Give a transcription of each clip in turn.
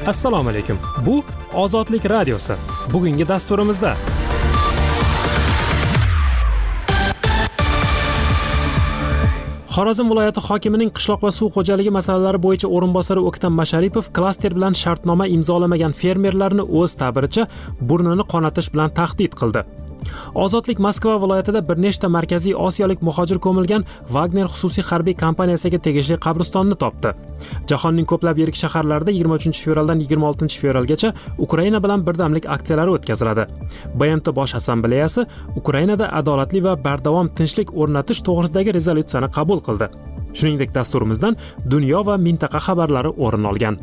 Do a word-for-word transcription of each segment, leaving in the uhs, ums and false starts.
Assalomu alaykum. Bu Ozodlik radiosi. Bugungi dasturimizda Xorazm viloyati hokimining qishloq va suv xo'jaligi masalalari bo'yicha o'rinbosari O'ktam Masharipov klaster bilan shartnoma imzolamagan fermerlarni o'z ta'biricha burnini qonatish bilan tahdid qildi. Ozodlik Moskva viloyatida bir nechta markaziy osiyolik muhojir ko'milgan Wagner xususiy harbiy kompaniyasiga tegishli qabristonni topdi. Jahonning ko'plab yirik shaharlarida yigirma uchinchi fevraldan yigirma oltinchi fevralgacha Ukraina bilan birdamlik aksiyalari o'tkaziladi. B M T Bosh assambleyasi Ukrainada adolatli va bardavom tinchlik o'rnatish to'g'risidagi rezolyutsiyani qabul qildi. Shuningdek, dasturimizdan dunyo va mintaqa xabarlari o'rin olgan.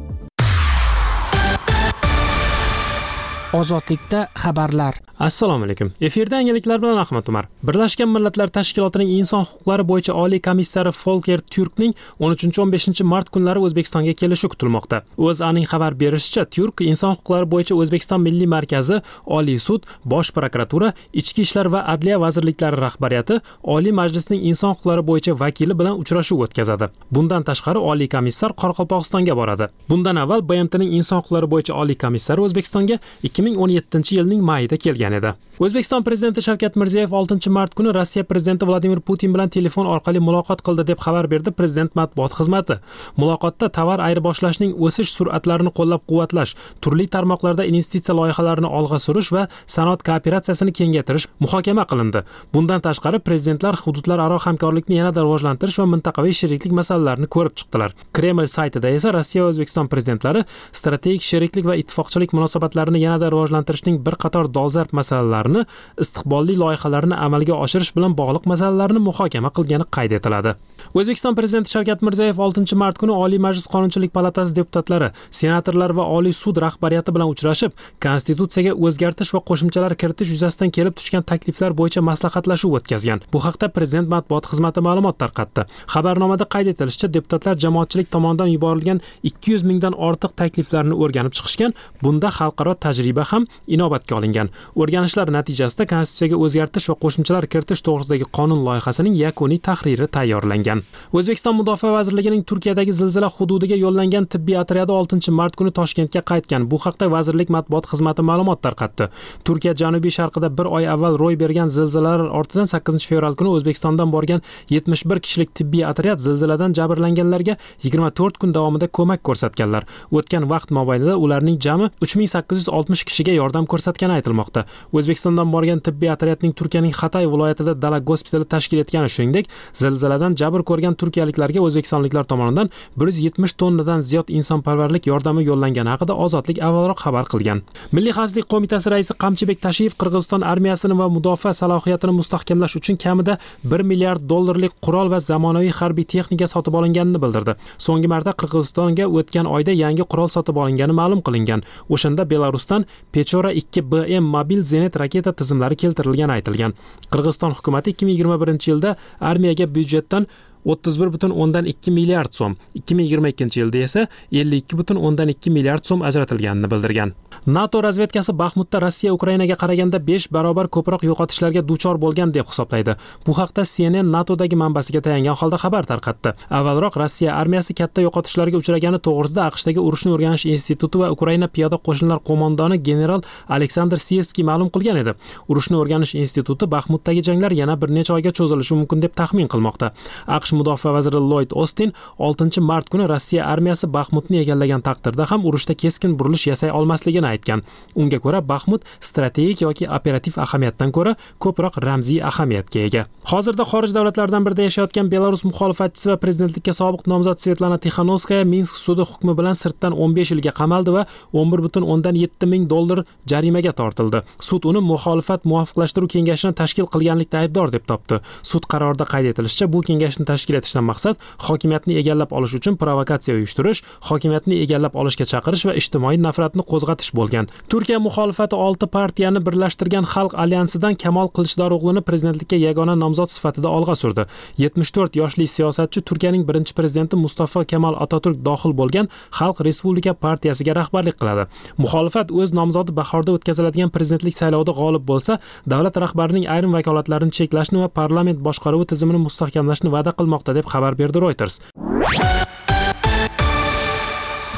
Ozodlikda xabarlar. Assalomu alaykum. Efirda yangiliklar bilan Ahmad Umar. Birlashgan Millatlar Tashkilotining inson huquqlari bo'yicha oliy komissari Volker Türkning o'n uchinchi o'n beshinchi mart kunlari O'zbekistonga kelishi kutilmoqda. O'zAning xabar berishicha, Türk inson huquqlari bo'yicha O'zbekiston Milliy markazi, Oliy sud, Bosh prokuratura, Ichki ishlar va Adliya vazirliklari rahbariyati Oliy Majlisning inson huquqlari bo'yicha vakili bilan uchrashuv o'tkazadi. Bundan tashqari Oliy komissar Qoraqalpog'istonga boradi. Bundan avval B M T'ning inson huquqlari bo'yicha oliy komissari O'zbekistonga ikki ming o'n yettinchi yilning mayida kelgan edi. O'zbekiston prezidenti Shavkat Mirziyoyev oltinchi mart kuni Rossiya prezidenti Vladimir Putin bilan telefon orqali muloqot qildi deb xabar berdi prezident matbuot xizmati. Muloqotda tovar ayirboshlashning o'sish sur'atlarini qo'llab-quvvatlash, turli tarmoqlarda investitsiya loyihalarini olg'a surish va sanoat kooperatsiyasini kengaytirish muhokama qilindi. Bundan tashqari prezidentlar hududlararo hamkorlikni yanada rivojlantirish va mintaqaviy sheriklik masalalarini ko'rib chiqdilar. Kreml saytida esa Rossiya va O'zbekiston prezidentlari strategik sheriklik va ittifoqchilik munosabatlarini yanada rivojlantirishning bir qator dolzarb masalalarini, istiqbolli loyihalarni amalga oshirish bilan bog'liq masalalarni muhokama qilgani qayd etiladi. O'zbekiston prezidenti Shavkat Mirziyoyev oltinchi mart kuni Oliy Majlis Qonunchilik palatasi deputatlari, senatorlar va Oliy sud rahbariyati bilan uchrashib, konstitutsiyaga o'zgartirish va qo'shimchalar kiritish yuzasidan kelib tushgan takliflar bo'yicha maslahatlashuv o'tkazgan. Bu haqda prezident matbuot xizmati ma'lumot tarqatdi. Xabarnomada qayd etilishicha, deputatlar jamoatchilik tomonidan yuborilgan ikki yuz mingdan ortiq takliflarni o'rganib chiqishgan. Bunda xalqaro tajriba ham inobatga olingan. O'rganishlar natijasida konstitutsiyaga o'zgartirish va qo'shimchalar kiritish to'g'risidagi qonun loyihasining yakuniy tahriri tayyorlangan. O'zbekiston Mudofaa vazirligining Turkiyadagi zilzila hududiga yo'llangan tibbiy otryadi oltinchi mart kuni Toshkentga qaytgan. Bu haqda vazirlik matbuot xizmati ma'lumot tarqatdi. Turkiya janubiy sharqida bir oy avval ro'y bergan zilzilalar ortidan sakkizinchi fevral kuni O'zbekistondan borgan yetmish bir kishilik tibbiy otryad zilziladan jabrlanganlarga yigirma to'rt kun davomida ko'mak ko'rsatganlar. O'tgan vaqt mobaynida ularning jami uch ming sakkiz yuz oltmish kishiga yordam ko'rsatgani aytilmoqda. O'zbekistondan borgan tibbiy otryadning Turkiyaning Hatay viloyatida dala gospitali tashkil etgani, shuningdek, zilziladan jabr ko'rgan turkiyaliklarga o'zbekistonliklar tomonidan bir yuz yetmish tonnadan ziyod insonparvarlik yordami yo'llangani haqida Ozodlik avvalroq xabar qilgan. Milliy xavfsizlik qo'mitasi raisi Qamchibek Tashiyev Qirg'iziston armiyasini va mudofaa salohiyatini mustahkamlash uchun kamida bir milliard dollarlik qurol va zamonaviy harbiy texnika sotib olinganini bildirdi. So'nggi marta Qirg'izistonga o'tgan oyda yangi qurol sotib olingani ma'lum qilingan. O'shanda Belarusdan Pechora ikki B M mobil zenit raketa tizimlari keltirilgani aytilgan. Qirg'iziston hukumatı ikki ming yigirma birinchi yilda armiyaga byudjetdan o'ttiz bir butun o'ndan ikki milliard so'm, ikki ming yigirma ikkinchi yilda esa ellik ikki butun o'ndan ikki milliard so'm ajratilganini bildirgan. NATO razvedkasi Baxmutda Rossiya Ukrainaga qaraganda besh barobar ko'proq yo'qotishlarga duchor bo'lgan deb hisoblaydi. Bu haqda C N N NATOdagi manbasiga tayangan holda xabar tarqatdi. Avvalroq Rossiya armiyasi katta yo'qotishlarga uchragani to'g'risida AQShdagi urushni o'rganish instituti va Ukraina piyoda qo'shinlar qo'mondoni general Aleksandr Sirskiy ma'lum qilgan edi. Urushni o'rganish instituti Baxmutdagi janglar yana bir necha oyga cho'zilishi mumkin deb taxmin qilmoqda. AQSh Mudofaa vaziri Lloyd Austin oltinchi mart kuni Rossiya armiyasi Baxmutni egallagan taqdirda ham urushda keskin burilish yasay olmasligini aytgan. Unga ko'ra Baxmut strategik yoki operativ ahamiyatdan ko'ra ko'proq ramziy ahamiyatga ega. Hozirda xorij davlatlardan birida yashayotgan Belarus muxolifatchisi va prezidentlikka sobiq nomzod Svetlana Tixanovskaya Minsk sudi hukmi bilan sirtdan o'n besh yilga qamaldi va o'n bir butun o'ndan yetti ming dollar jarimaga tortildi. Sud uni muxolifat muvofiqlashtiruv kengashini tashkil qilganlikda aybdor deb topdi. Sud qarorida qayd etilishicha, bu kengashni tashkil etishdan maqsad hokimiyatni egallab olish uchun provokatsiya uyushtirish, hokimiyatni egallab olishga chaqirish va ijtimoiy nafratni qo'zg'atish bo'lgan. Turkiya muxolifati olti partiyani birlashtirgan Xalq alyansidan Kamol Qilichdarog'lini prezidentlikka yagona nomzod sifatida olg'a surdi. yetmish to'rt yoshli siyosatchi Turkiyaning birinchi prezidenti Mustafa Kemal Atatürk dohil bo'lgan Xalq Respublika partiyasiga rahbarlik qiladi. Muxolifat o'z nomzodi bahorda o'tkaziladigan prezidentlik saylovida g'olib bo'lsa, davlat rahbarining ayrim vakolatlarini cheklashni va parlament boshqaruvi tizimini mustahkamlashni va'da qilmoqda deb xabar berdi Reuters.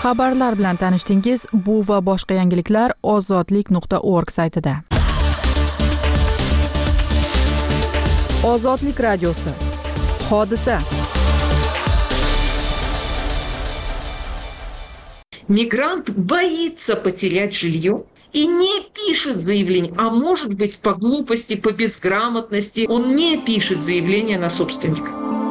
Xabarlar bilan tanishdingiz. Bu va boshqa yangiliklar ozodlik nuqta org saytida. Ozodlik radiosi. Hodisa. Мигрант боится потерять жилье и не пишет заявление, а может быть по глупости, по безграмотности, он не пишет заявление на собственника.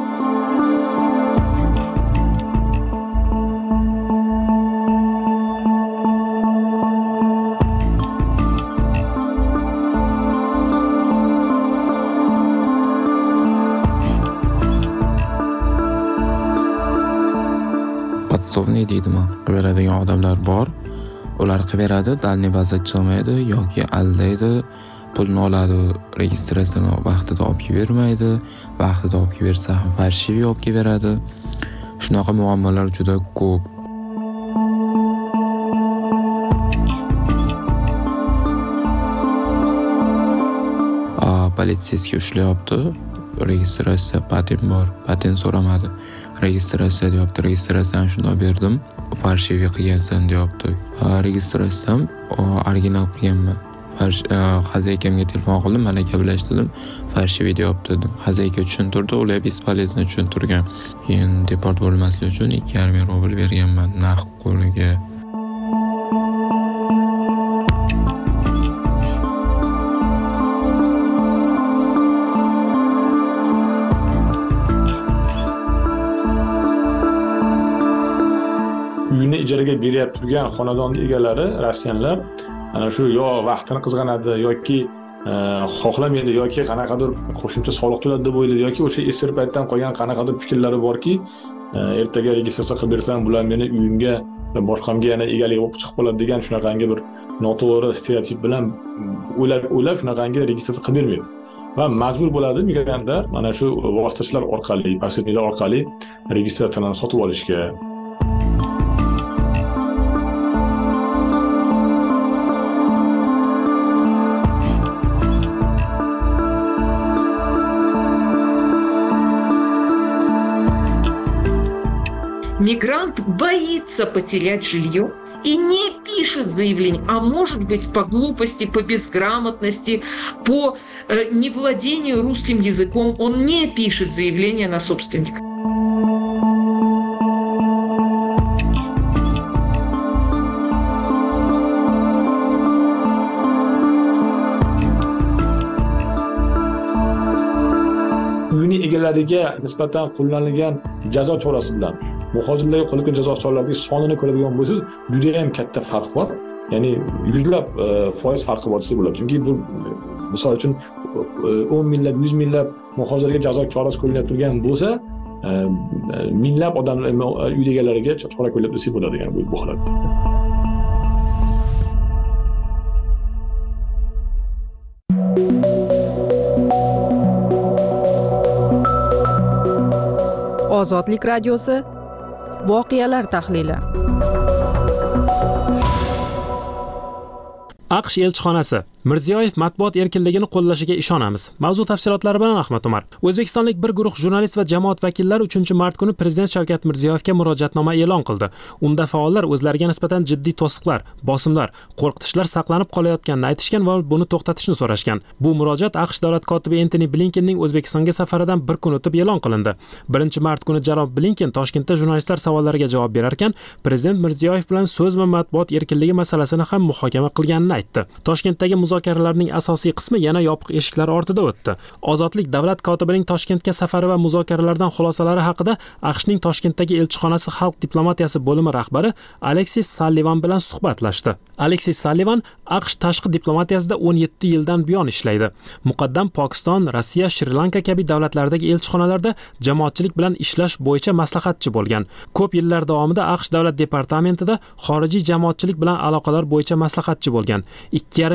Podsovniy deydimi? Beradigan odamlar bor. Ular qilaveradi, dalniy bazda chiqmaydi yoki aldaydi, pulni oladi, registratsiyani vaqtida olib bermaydi, vaqtida olib bersa ham farshiviy olib beradi. Shunaqa muammolar juda ko'p. A, politsiyasiga ushlayapti. Registratsiya patent bor, patent so'ramadi. Registratsiya deyapti, registratsiyani shunday berdim. Farshiviy qilgansan deyapti. Registratsiyam original qilganman. Xazakamga telefon qildim, mana gaplashdim. Farshiviy deyapti dedim. Xazayka tushuntirdi, ular bespolezno tushuntirgan. Keyin deport bo'lmaslik uchun ikki yarim ming rubl berganman naqd qo'liga. Uyini ijaraga beryapti turgan xonadon egalari, rossiyanlar, ana shu yo vaqtini qizg'anadi yoki xohlamaydi yoki qanaqadir qo'shimcha soliq to'ladi deb o'ylaydi yoki o'sha esir paytdan qolgan qanaqadir fikrlari borki, ertaga registratsiya qilib bersam, bular meni uyimga va boshqamga yana egalik bo'lib chiqib qoladi degan shunaqangi bir noto'g'ri stereotip bilan o'ylab o'ylab shunaqangi registratsiya qilib bermaydi. Va majbur bo'ladi migrantlar mana shu vositachilar orqali, posredniklar orqali registratsiyani sotib olishga. Мигрант боится потерять жилье и не пишет заявление, а может быть по глупости, по безграмотности, по э, невладению русским языком, он не пишет заявление на собственника. Uyini egalariga nisbatan qo'llanilgan jazo chorasi bilan muhojirlarga qo'llanilgan jazo choralarining sonini ko'radigan bo'lsangiz, juda ham katta farq bor. Ya'ni yuzlab foiz farqi bor desa bo'ladi. Chunki bu misol uchun o'n minglab, yuz minglab muhojirlarga jazo chorasi qo'llanib turgan bo'lsa, minglab odamlar uy egalariga chora qo'llab desa bo'ladi, ya'ni bu holatda. Ozodlik radiosi. Voqealar tahlili. AQSh elchixonasi Mirziyoyev matbuot erkinligini qo'llashiga ishonamiz. Mavzu tafsilotlari bilan Ahmad Umar. O'zbekistonlik bir guruh jurnalist va jamoat vakillari uchinchi mart kuni Prezident Shavkat Mirziyoyevga murojaatnoma e'lon qildi. Unda faollar o'zlariga nisbatan jiddiy to'siqlar, bosimlar, qo'rqitishlar saqlanib qolayotganini aytishgan va buni to'xtatishni so'rashgan. Bu murojaat AQSh davlat kotibi Entoni Blinkenning O'zbekistonga safaridan bir kun o'tib e'lon qilindi. birinchi mart kuni janob Blinken Toshkentda jurnalistlar savollariga javob berar ekan, Prezident Mirziyoyev bilan so'z va matbuot erkinligi masalasini ham muhokama qilganini aytdi. Toshkentdagi muzokaralarning asosiy qismi yana yopiq eshiklar ortida o'tdi. Ozodlik davlat kotibining Toshkentga safari va muzokaralardan xulosalari haqida AQShning Toshkentdagi elchixonasi xalq diplomatiyasi bo'limi rahbari Aleksis Sallivan bilan suhbatlashdi. Aleksis Sallivan AQSh tashqi diplomatiyasida o'n yetti yildan buyon ishlaydi. Muqaddam Pokiston, Rossiya, Shri-Lanka kabi davlatlardagi elchixonalarda jamoatchilik bilan ishlash bo'yicha maslahatchi bo'lgan. Ko'p yillar davomida AQSh davlat departamentida xorijiy jamoatchilik bilan aloqalar bo'yicha maslahatchi bo'lgan. ikki yarim yildan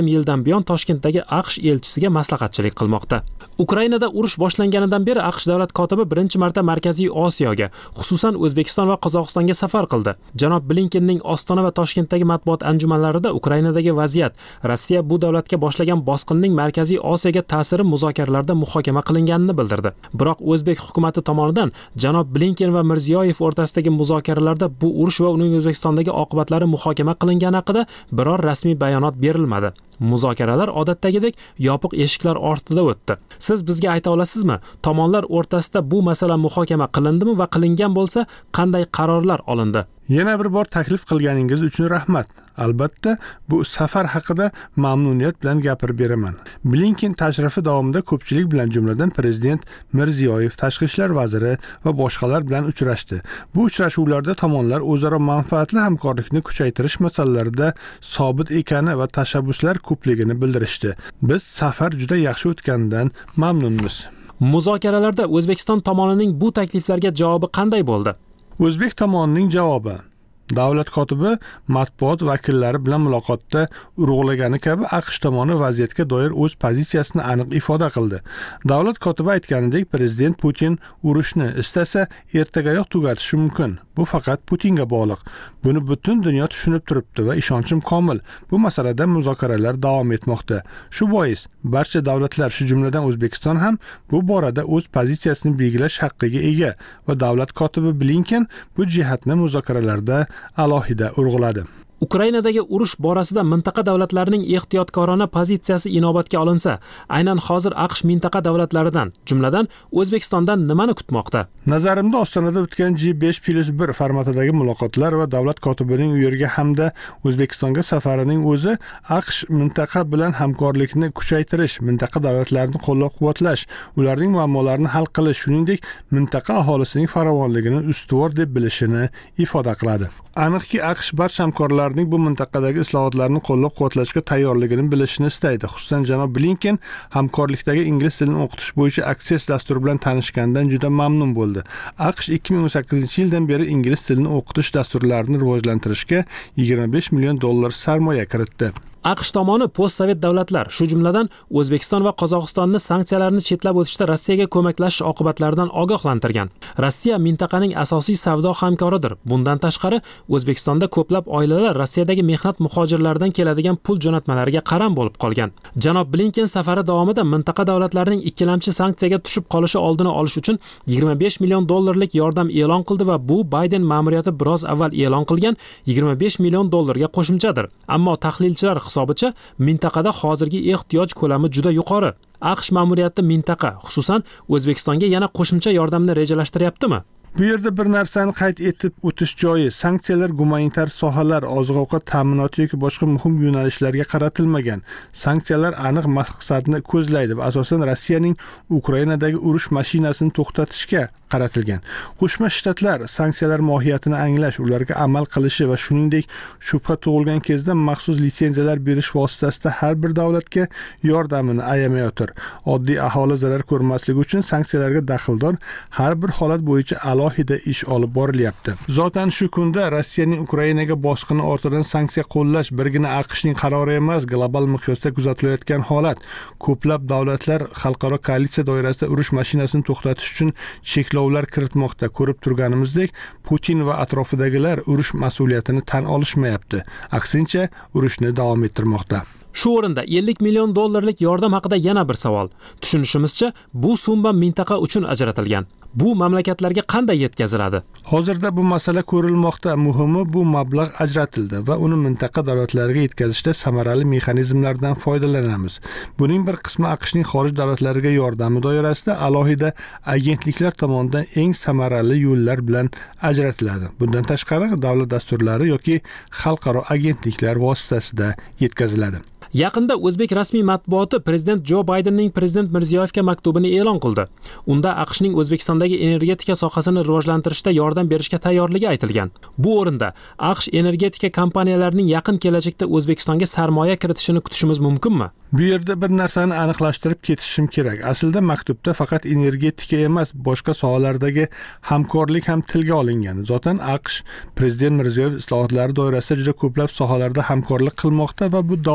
Sobyan Toshkentdagi AQSh elchisiga maslahatchilik qilmoqda. Ukrainada urush boshlanganidan beri AQSh davlat kotibi birinchi marta Markaziy Osiyoga, xususan O'zbekiston va Qozog'istonga safar qildi. Janob Blinkenning Ostona va Toshkentdagi matbuot anjumanlarida Ukrainadagi vaziyat, Rossiya bu davlatga boshlagan bosqinning Markaziy Osiyoga ta'siri muzokaralarda muhokama qilinganini bildirdi. Biroq O'zbek hukumatı tomonidan janob Blinken va Mirziyoyev o'rtasidagi muzokaralarda bu urush va uning O'zbekistondagi oqibatlari muhokama qilingani haqida biror rasmiy bayonot berilmadi. Muzokaralar odatdagidek yopiq eshiklar ortida o'tdi. Siz bizga ayta olasizmi, tomonlar o'rtasida bu masala muhokama qilindimi va qilingan bo'lsa, qanday qarorlar olindi? Yana bir bor taklif qilganingiz uchun rahmat. Albatta, bu safar haqida mamnuniyat bilan gapirib beraman. Blinken tashrifi davomida ko'pchilik bilan, jumladan prezident Mirziyoyev, tashqi ishlar vaziri va boshqalar bilan uchrashdi. Bu uchrashuvlarda tomonlar o'zaro manfaatli hamkorlikni kuchaytirish masalalarida sobit ekani va tashabbuslar ko'pligini bildirishdi. Biz safar juda yaxshi o'tganidan mamnunmiz. Muzokaralarda O'zbekiston tomonining bu takliflarga javobi qanday bo'ldi? O'zbek tomonining javobi: davlat kotibi matbuot vakillari bilan muloqotda urg'ulagani kabi AQSh tomoni vaziyatga doir o'z pozitsiyasini aniq ifoda qildi. Davlat kotibi aytganidek, prezident Putin urushni istasa ertagayoq tugatishi mumkin. Bu faqat Putinga bog'liq. Buni butun dunyo tushunib turibdi va ishonchim komil. Bu masalada muzokaralar davom etmoqda. Shu bois barcha davlatlar, shu jumladan O'zbekiston ham bu borada o'z pozitsiyasini belgilash haqqiga ega va davlat kotibi Blinken bu jihatni muzokaralarda alohida urg'uladi. Ukrainadagi urush borasida mintaqa davlatlarining ehtiyotkorona pozitsiyasi inobatga olinsa, aynan hozir AQSh mintaqa davlatlaridan, jumladan O'zbekistondan nimani kutmoqda? Nazarimda Ostonada o'tgan G besh plus bir formatidagi muloqotlar va davlat kotibining u yerga hamda O'zbekistonga safarining o'zi AQSh mintaqa bilan hamkorlikni kuchaytirish, mintaqa davlatlarini qo'llab-quvvatlash, ularning muammolarini hal qilish, shuningdek mintaqa aholisining farovonligini ustuvor deb bilishini ifoda qiladi. Aniqki, AQSh barcha hamkorlar bu mintaqadagi islohotlarni qo'llab-quvvatlashga tayyorligini bilishni istaydi. Xususan, janob Blinken hamkorlikdagi ingliz tilini o'qitish bo'yicha Access dasturi bilan tanishgandan juda mamnun bo'ldi. AQSh ikki ming o'n sakkizinchi yildan beri ingliz tilini o'qitish dasturlarini rivojlantirishga yigirma besh million dollar sarmoya kiritdi. AQSh tomoni postsovet davlatlar, shu jumladan O'zbekiston va Qozog'istonni sanksiyalarni chetlab o'tishda Rossiyaga ko'maklashish oqibatlaridan ogohlantirgan. Rossiya mintaqaning asosiy savdo hamkoridir. Bundan tashqari, O'zbekistonda ko'plab oilalar Rossiyadagi mehnat muhojirlaridan keladigan pul jo'natmalariga qaram bo'lib qolgan. Janob Blinken safari davomida mintaqa davlatlarining ikkilamchi sanksiyaga tushib qolishi oldini olish uchun yigirma besh million dollarlik yordam e'lon qildi va bu Bayden ma'muriyati biroz avval e'lon qilgan yigirma besh million dollarga qo'shimchadir. Ammo tahlilchilar hisobicha mintaqada hozirgi ehtiyoj ko'lami juda yuqori. AQSh ma'muriyati mintaqa, xususan O'zbekistonga yana qo'shimcha yordamni rejalashtiryaptimi? Bu yerda bir narsani qayd etib o'tish joiz. Sanksiyalar gumanitar sohalar, oziq-ovqat ta'minoti yoki boshqa muhim yo'nalishlarga qaratilmagan. Sanksiyalar aniq maqsadni ko'zlaydi va asosan Rossiyaning Ukrainadagi urush mashinasini to'xtatishga qaratilgan. Qo'shma Shtatlar sanksiyalar mohiyatini anglash, ularga amal qilishi va shuningdek shubha tug'ilgan kezda maxsus litsenziyalar berish vositasida har bir davlatga yordamini ayamayotir. Oddiy aholi zarar ko'rmasligi uchun sanksiyalarga daxldor har bir holat bo'yicha alohida ish olib borilyapti. Zotan shu kunda Rossiyaning Ukrainaga bosqini ortidan sanksiya qo'llash birgina AQShning qarori emas, global miqyosda kuzatilayotgan holat. Ko'plab davlatlar xalqaro koalitsiya doirasida urush mashinasini to'xtatish uchun cheklovlar kiritmoqda. Ko'rib turganimizdek, Putin va atrofidagilar urush mas'uliyatini tan olishmayapti. Aksincha, urushni davom ettirmoqda. Shu o'rinda ellik million dollarlik yordam haqida yana bir savol. Tushunishimizcha, bu summa mintaqa uchun ajratilgan. Bu mamlakatlarga qanday yetkaziladi? Hozirda bu masala ko'rilmoqda. Muhimi, bu mablag' ajratildi va uni mintaqa davlatlariga yetkazishda samarali mexanizmlardan foydalanamiz. Buning bir qismi AQShning xorij davlatlariga yordami doirasida alohida agentliklar tomonidan eng samarali yo'llar bilan ajratiladi. Bundan tashqari, davlat dasturlari yoki xalqaro agentliklar vositasida yetkaziladi. Yaqinda O'zbek rasmiy matbuoti prezident Jo Baydenning prezident Mirziyoyevga maktubini e'lon qildi. Unda AQShning O'zbekistondagi energetika sohasini rivojlantirishda yordam berishga tayyorligi aytilgan. Bu o'rinda AQSh energetika kompaniyalarining yaqin kelajakda O'zbekistonga sarmoya kiritishini kutishimiz mumkinmi? Bu yerda bir narsani aniqlashtirib ketishim kerak. Aslida maktubda faqat energetika emas, boshqa sohalardagi hamkorlik ham tilga olingan. Zotan AQSh prezident Mirziyoyev islohotlari doirasida juda ko'plab sohalarda hamkorlik qilmoqda va bu davom etmoqda.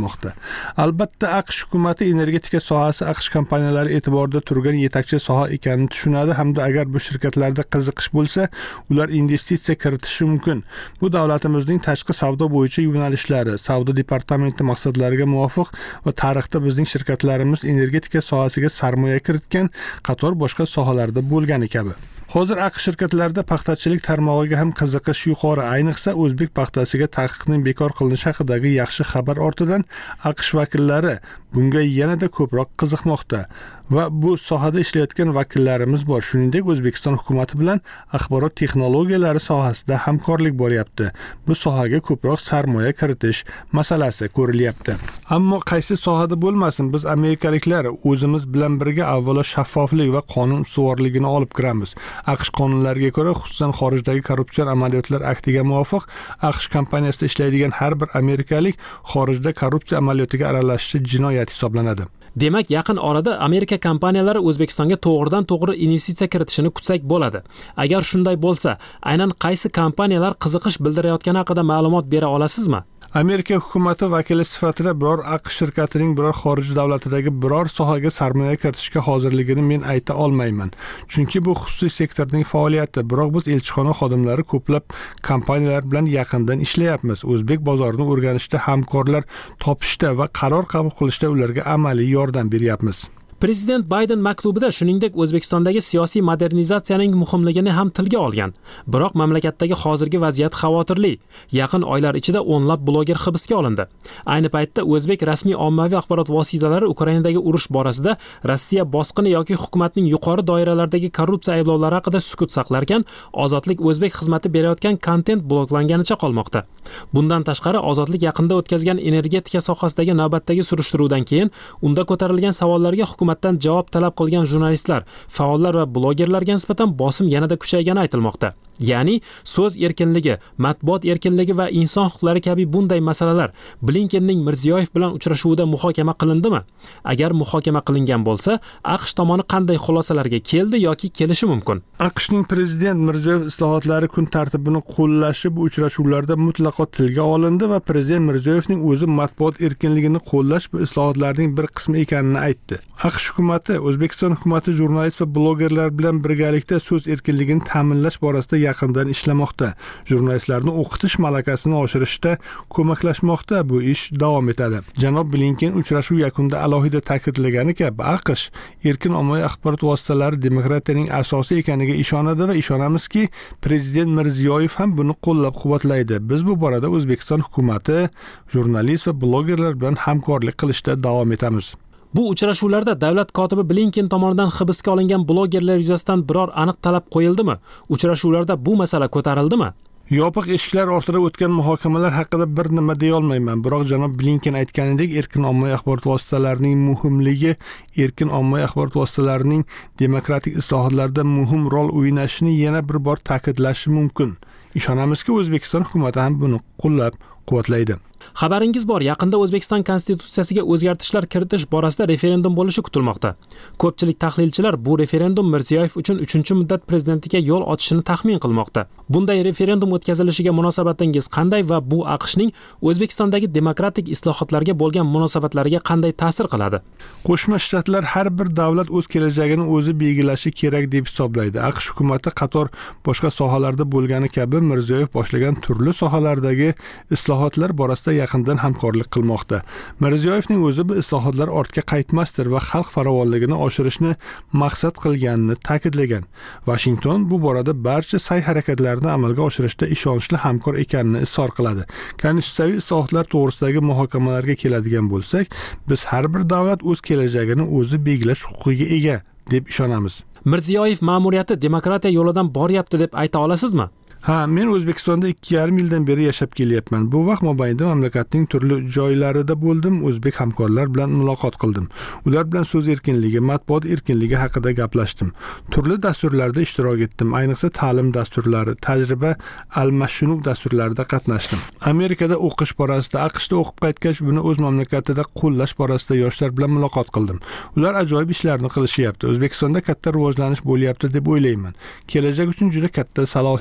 qilmoqda. Albatta AQSh hukumati energetika sohasi AQSh kompaniyalari e'tiborida turgan yetakchi soha ekanini tushunadi hamda agar bu shirkatlarda qiziqish bo'lsa, ular investitsiya kiritishi mumkin. Bu davlatimizning tashqi savdo bo'yicha yo'nalishlari, savdo departamenti maqsadlariga muvofiq va tarixda bizning shirkatlarimiz energetika sohasiga sarmoya kiritgan qator boshqa sohalarda bo'lgani kabi. Hozir AQSh shirkatlarida paxtachilik tarmog'iga ham qiziqish yuqori, ayniqsa o'zbek paxtasiga taqiqning bekor qilinishi haqidagi yaxshi xabar ortidan AQSh vakillari bunga yanada ko'proq qiziqmoqda va bu sohada ishlayotgan vakillarimiz bor. Shuningdek, O'zbekiston hukumati bilan axborot texnologiyalari sohasida hamkorlik bo'lyapti. Bu sohaga ko'proq sarmoya kiritish masalasi ko'rilyapti. Ammo qaysi sohada bo'lmasin, biz amerikaliklar o'zimiz bilan birga avvalo shaffoflik va qonun ustuvorligini olib kiramiz. AQSh qonunlariga ko'ra, xususan xorijdagi korrupsion amaliyotlar aktiga muvofiq, AQSh kompaniyasida ishlaydigan har bir amerikalik xorijda korrupsiya amaliyotiga aralashishi jinoyat hisoblanadi. Demak, yaqin orada Amerika kompaniyalari O'zbekistonga to'g'ridan to'g'ri investitsiya kiritishini kutsak bo'ladi. Agar shunday bo'lsa, aynan qaysi kompaniyalar qiziqish bildirayotgani haqida ma'lumot bera olasizmi? Amerika hukumati vakili sifatida biror AQSh shirkatining biror xorij davlatidagi biror sohaga sarmoya kiritishga hozirligini men ayta olmayman. Chunki bu xususiy sektorning faoliyati. Biroq biz elchixona xodimlari ko'plab kompaniyalar bilan yaqindan ishlayapmiz. O'zbek bozorini o'rganishda, hamkorlar topishda va qaror qabul qilishda ularga amaliy yordam beryapmiz. Prezident Bayden maktubida shuningdek O'zbekistondagi siyosiy modernizatsiyaning muhimligini ham tilga olgan. Biroq mamlakatdagi hozirgi vaziyat xavotirli. Yaqin oylar ichida o'nlab bloger hibsga olindi. Ayni paytda o'zbek rasmiy ommaviy axborot vositalari Ukrainadagi urush borasida Rossiya bosqini yoki hukumatning yuqori doiralardagi korrupsiya ayblovlari haqida sukut saqlarkan, Ozodlik O'zbek xizmati berayotgan kontent bloklanganicha qolmoqda. Bundan tashqari, Ozodlik yaqinda o'tkazgan energetika sohasidagi navbatdagi surishtiruvdan keyin unda ko'tarilgan savollarga hukumatdan javob talab qilgan jurnalistlar, faollar va blogerlarga nisbatan bosim yanada kuchaygani aytilmoqda. Ya'ni so'z erkinligi, matbuot erkinligi va inson huquqlari kabi bunday masalalar Blinkenning Mirziyoyev bilan uchrashuvida muhokama qilindimi? Agar muhokama qilingan bo'lsa, AQSh tomoni qanday xulosalarga keldi yoki kelishi mumkin? AQShning prezident Mirziyoyev islohotlari kun tartibini qo'llashi bu uchrashuvlarda mutlaqo tilga olindi va prezident Mirziyoyevning o'zi matbuot erkinligini qo'llash bu islohotlarning bir qismi ekanini aytdi. AQSh hukumati, O'zbekiston hukumati jurnalist va blogerlar bilan birgalikda so'z erkinligini ta'minlash borasida yaqindan ishlamoqda. Jurnalistlarni o'qitish malakasini oshirishda ko'maklashmoqda. Bu ish davom etadi. Janob Blinken uchrashuv yakunida alohida ta'kidlagani kabi, AQSh erkin ommaviy axborot vositalari demokratiyaning asosi ekaniga ishonadi va ishonamizki, prezident Mirziyoyev ham buni qo'llab-quvvatlaydi. Biz bu borada O'zbekiston hukumati, jurnalist va blogerlar bilan hamkorlik qilishda davom etamiz. Bu uchrashuvlarda davlat kotibi Blinken tomonidan hibsga olingan blogerlar yuzasidan biror aniq talab qo'yildimi? Uchrashuvlarda bu masala ko'tarildimi? Yopiq eshiklar ortida o'tgan muhokamalar haqida bir nima deya olmayman. Biroq janob Blinken aytganidek, erkin ommaviy axborot vositalarining muhimligi, erkin ommaviy axborot vositalarining demokratik islohotlarda muhim rol o'ynashini yana bir bor ta'kidlashi mumkin. Ishonamizki, O'zbekiston hukumati ham buni qo'llab-quvvatlaydi. Xabaringiz bor, yaqinda O'zbekiston konstitutsiyasiga o'zgartishlar kiritish borasida referendum bo'lishi kutilmoqda. Ko'pchilik tahlilchilar bu referendum Mirziyoyev uchun uchinchi muddat prezidentlikka yo'l ochishini taxmin qilmoqda. Bunday referendum o'tkazilishiga munosabatingiz qanday va bu AQShning O'zbekistondagi demokratik islohotlarga bo'lgan munosabatlariga qanday ta'sir qiladi? Qo'shma Shtatlar har bir davlat o'z kelajagini o'zi belgilashi kerak deb hisoblaydi. AQSh hukumati qator boshqa sohalarda bo'lgani kabi Mirziyoyev boshlagan turli sohalardagi islohotlar borasida yaqindan hamkorlik qilmoqda. Mirziyoyevning o'zi bu islohotlar ortga qaytmasdir va xalq farovonligini oshirishni maqsad qilganini ta'kidlagan. Washington bu borada barcha sa'y-harakatlarni amalga oshirishda ishonchli hamkor ekanini izhor qiladi. Konstitutsiyaviy islohotlar to'g'risidagi muhokamalarga keladigan bo'lsak, biz har bir davlat o'z kelajagini o'zi belgilash huquqiga ega deb ishonamiz. Mirziyoyev ma'muriyati demokratiya yo'lidan boryapti deb ayta olasizmi? Ha, men O'zbekistonda ikki yarim yildan beri yashab kelyapman. Bu vaqt mobaynida mamlakatning turli joylarida bo'ldim, o'zbek hamkorlar bilan muloqot qildim. Ular bilan so'z erkinligi, matbuot erkinligi haqida gaplashdim. Turli dasturlarda ishtirok etdim, ayniqsa ta'lim dasturlari, tajriba almashinuv dasturlarida qatnashdim. Amerikada o'qish borasida, AQShda o'qib qaytgach, buni o'z mamlakatida qo'llash borasida yoshlar bilan muloqot qildim. Ular ajoyib ishlarni qilishyapti. O'zbekistonda katta rivojlanish bo'lyapti deb o'ylayman. Kelajak uchun juda katta salohiyat bor.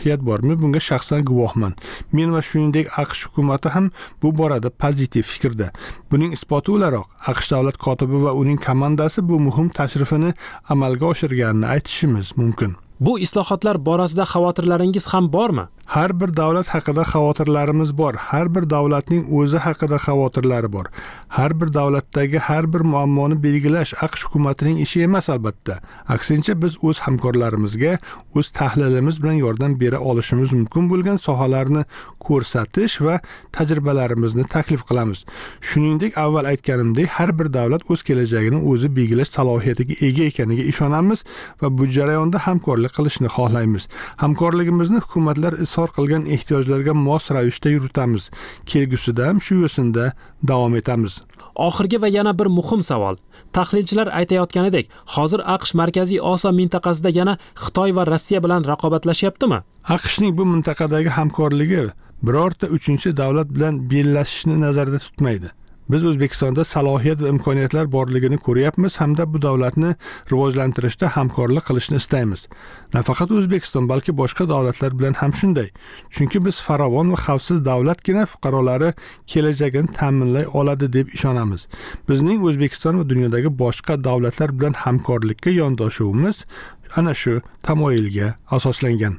ko'ryapmiz. Bunga shaxsan guvohman. Men va shuningdek AQSh hukumati ham bu borada pozitiv fikrda. Buning isboti o'laroq AQSh davlat kotibi va uning komandasi bu muhim tashrifini amalga oshirganini aytishimiz mumkin. Bu islohotlar borasida xavotirlaringiz ham bormi? Har bir davlat haqida xavotirlarimiz bor. Har bir davlatning o'zi haqida xavotirlari bor. Har bir davlatdagi har bir muammoni belgilash AQSh hukumatining ishi emas albatta. Aksincha biz o'z hamkorlarimizga o'z tahlilimiz bilan yordam bera olishimiz mumkin bo'lgan sohalarni ko'rsatish va tajribalarimizni taklif qilamiz. Shuningdek, avval aytganimdek, har bir davlat o'z kelajagini o'zi belgilash salohiyatiga ega ekaniga ishonamiz va bu jarayonda hamkorlik qilishni xohlaymiz. Hamkorligimizni hukumatlar isor qilgan ehtiyojlarga mos ravishda yuritamiz. Kelgusida ham shu yo'sinda davom etamiz. Oxirgi va yana bir muhim savol. Tahlilchilar aytayotganidek, hozir AQSh Markaziy Osiyo mintaqasida yana Xitoy va Rossiya bilan raqobatlashyaptimi? AQShning bu mintaqadagi hamkorligi birorta uchinchi davlat bilan bellashishni nazarda tutmaydi. Biz O'zbekistonda salohiyat va imkoniyatlar borligini ko'ryapmiz hamda bu davlatni rivojlantirishda hamkorlik qilishni istaymiz. Nafaqat O'zbekiston, balki boshqa davlatlar bilan ham shunday. Chunki biz farovon va xavfsiz davlatgina fuqarolari kelajagini ta'minlay oladi deb ishonamiz. Bizning O'zbekiston va dunyodagi boshqa davlatlar bilan hamkorlikka yondoshuvimiz ana shu tamoyilga asoslangan.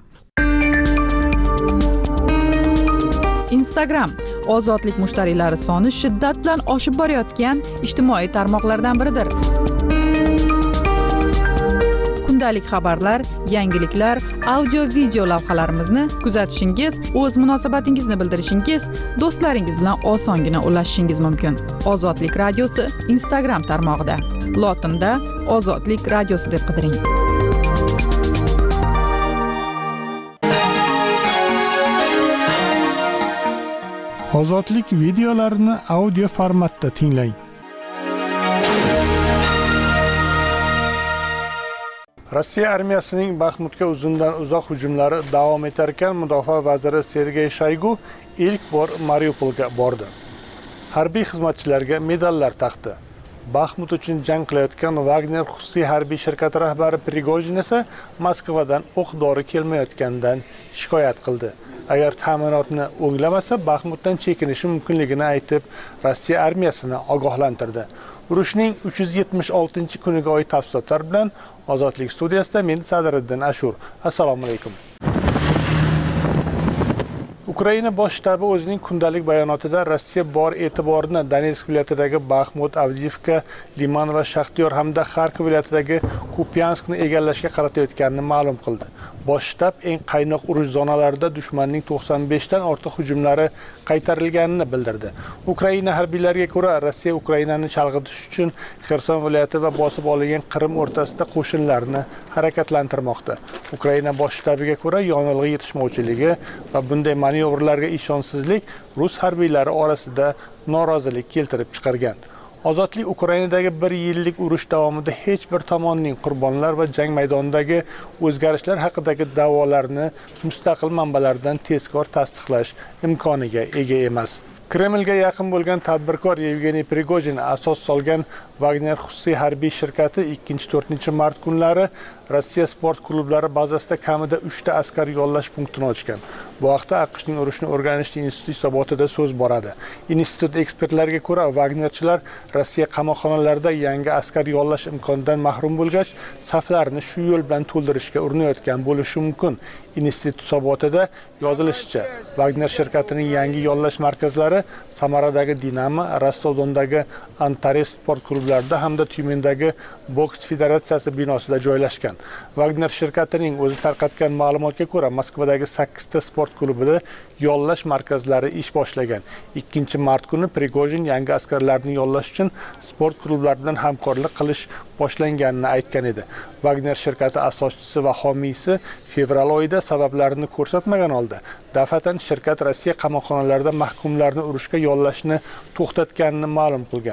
Instagram ozodlik mushtariylari soni shiddat bilan oshib borayotgan ijtimoiy tarmoqlardan biridir. Kundalik xabarlar, yangiliklar, audio-video lavhalarimizni kuzatishingiz, o'z munosabatingizni bildirishingiz, do'stlaringiz bilan osongina ulashishingiz mumkin. Ozodlik radiosi Instagram tarmog'ida. Lotinda Ozodlik radiosi deb qidiring. Ozodlik videolarini audio formatda tinglang. Rossiya armiyasining Baxmutga uzundan uzoq hujumlari davom etar ekan, Mudofaa vaziri Sergey Shoygu ilk bor Mariupolga bordi. Harbiy xizmatchilarga medallar taqdi. Baxmut uchun jang qilayotgan Wagner xususiy harbiy shirkati rahbari Prigojin esa Moskvadan o'q-dori kelmayotganidan shikoyat qildi. Agar ta'minotni o'nglamasa, Baxmutdan chekinishi mumkinligini aytib, Rossiya armiyasini ogohlantirdi. Urushning uch yuz yetmish oltinchi kuniga oid tafsilotlar bilan Ozodlik studiyasida men Sadriddin Ashur. Assalomu alaykum. Ukraina bosh shtabi o'zining kundalik bayonotida Rossiya bor e'tiborini Donetsk viloyatidagi Baxmut, Avdiivka, Liman va Shaxtyor hamda Xarkov viloyatidagi Kupyanskni egallashga qaratayotganini ma'lum qildi. Bosh shtab eng qaynoq urush zonalarida dushmanning to'qson besh dan ortiq hujumlari qaytarilganini bildirdi. Ukraina harbiylariga ko'ra, Rossiya Ukrainani chalg'itish uchun Xerson viloyati va bosib olingan Qrim o'rtasida qo'shinlarni harakatlantirmoqda. Ukraina bosh shtabiga ko'ra, yonilg'i yetishmovchiligi va bunday manevrlarga ishonchsizlik rus harbiylari orasida norozilik keltirib chiqargan. Ozodlik Ukrainadagi bir yillik urush davomida hech bir tomonning qurbonlar va jang maydonidagi o'zgarishlar haqidagi da'volarni mustaqil manbalardan tezkor tasdiqlash imkoniga ega emas. Kremlga yaqin bo'lgan tadbirkor Yevgeniy Prigojin asos solgan Wagner xususiy harbiy shirkati ikkinchi to'rtinchi mart kunlari Rossiya sport klublari bazasida kamida uch ta askar yollash punktini ochgan. Bu haqda AQShning urushni o'rganish instituti hisobotida so'z boradi. Institut ekspertlariga ko'ra, Wagnerchilar Rossiya qamoqxonalarida yangi askar yollash imkonidan mahrum bo'lgach, saflarini shu yo'l bilan to'ldirishga urinayotgan bo'lishi mumkin. Institut hisobotida yozilishicha, Wagner shirkatining yangi yollash markazlari Samaradagi Dinamo, Rostov-Dondagi Antares sport klublarida hamda Tyumendagi boks federatsiyasi binosida joylashgan. Wagner shirkatining o'zi tarqatgan ma'lumotga ko'ra, Moskvadagi sakkiz ta sport klubida yollash markazlari ish boshlagan. ikkinchi mart kuni Prigojin yangi askarlarni yollash uchun sport klublari bilan hamkorlik qilish boshlanganini aytgan edi. Wagner shirkati asoschisi va homiysi fevral oyida sabablarini ko'rsatmagan holda daf'atan shirkat Rossiya qamoqxonalarida mahkumlarni urushga yollashni to'xtatganini ma'lum qilgan.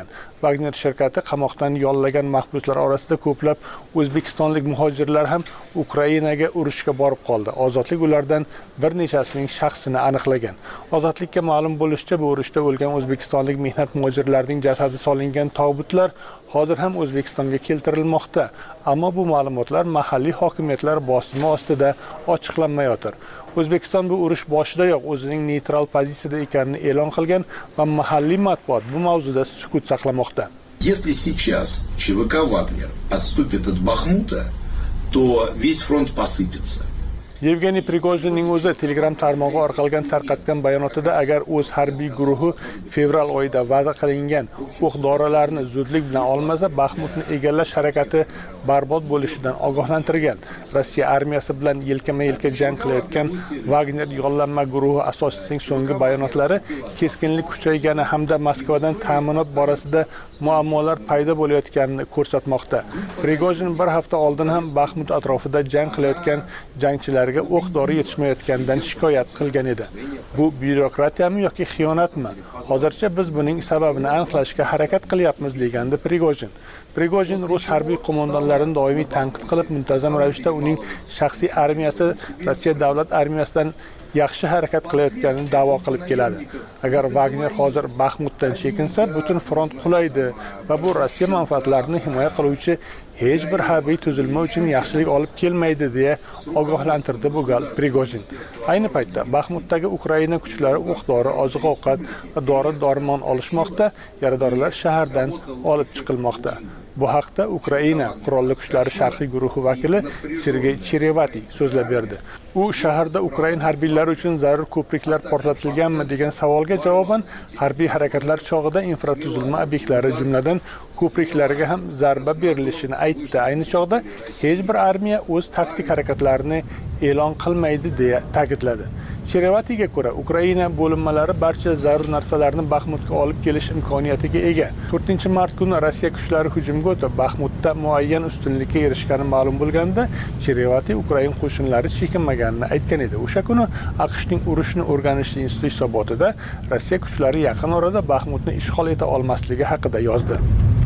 Wagner shirkati qamoqdan yollagan mahbuslar orasida ko'plab o'zbekistonlik muhojirlar ham Ukrainaga urushga borib qoldi. Ozodlik ulardan bir nechasining shaxsini aniqlagan. Ozodlikka ma'lum bo'lishicha, bu urushda o'lgan o'zbekistonlik mehnat muhojirlarining jasadi solingan tobutlar hozir ham O'zbekistonga keltirilmoqda. Ammo bu ma'lumotlar mahalliy hokimiyatlar bosimi ostida ochiqlanmayotir. O'zbekiston bu urush boshidayoq o'zining neytral pozitsiyada ekanini e'lon qilgan va mahalliy matbuot bu mavzuda sukut saqlamoqda. Если сейчас ЧВК «Вагнер» отступит от Бахмута, то весь фронт посыпется. Yevgeniy Prigojinning o'zi Telegram tarmog'i orqali tarqatgan bayonotida agar o'z harbiy guruhi fevral oyida va'da qilingan o'q-dorilarni zudlik bilan olmasa, Baxmutni egallash harakati barbod bo'lishidan ogohlantirgan. Rossiya armiyasi bilan yelkama-yelka jang qilayotgan Wagner yollanma guruhi asoschisining so'nggi bayonotlari keskinlik kuchaygani hamda Moskvadan ta'minot borasida muammolar paydo bo'layotganini ko'rsatmoqda. Prigojin bir hafta oldin ham Baxmut atrofida jang qilayotgan jangchilarga o'q-dori yetishmayotganidan shikoyat qilgan edi. Bu byurokratiyami yoki xiyonatmi? Hozircha biz buning sababini aniqlashga harakat qilyapmiz, degandi Prigojin. Prigojin rus harbiy qo'mondonlarini doimiy tanqid qilib, muntazam ravishda uning shaxsiy armiyasi Rossiya davlat armiyasidan yaxshi harakat qilayotganini da'vo qilib keladi. Agar Wagner hozir Baxmutdan chekinsa, butun front qulaydi va bu Rossiya manfaatlarini himoya qiluvchi hech bir harbiy tuzilma uchun yaxshilik olib kelmaydi deya ogohlantirdi bu gal Prigojin. Ayni paytda Baxmutdagi Ukraina kuchlari o'q-dori, oziq-ovqat va dori-dormon olishmoqda, yaradorlar shahardan olib chiqilmoqda. Bu haqda Ukraina qurolli kuchlari sharqiy guruhi vakili Sergey Cherevati so'zlab berdi. U shaharda Ukraina harbiylari uchun zarur ko'priklar portlatilganmi degan savolga javoban harbiy harakatlar chog'ida infratuzilma obyektlari, jumladan ko'priklarga ham zarba berilishini aytdi. Ayni chog'da hech bir armiya o'z taktik harakatlarini e'lon qilmaydi deya ta'kidladi. Cherevatiga ko'ra, Ukraina bo'linmalari barcha zarur narsalarni Baxmutga olib kelish imkoniyatiga ega. to'rtinchi mart kuni Rossiya kuchlari hujumga o'tib, Baxmutda muayyan ustunlikka erishgani ma'lum bo'lganda, Cherevati Ukraina qo'shinlari chekinmaganini aytgan edi. O'sha kuni AQShning urushni o'rganish instituti hisobotida Rossiya kuchlari yaqin orada Baxmutni ishg'ol eta olmasligi haqida yozdi.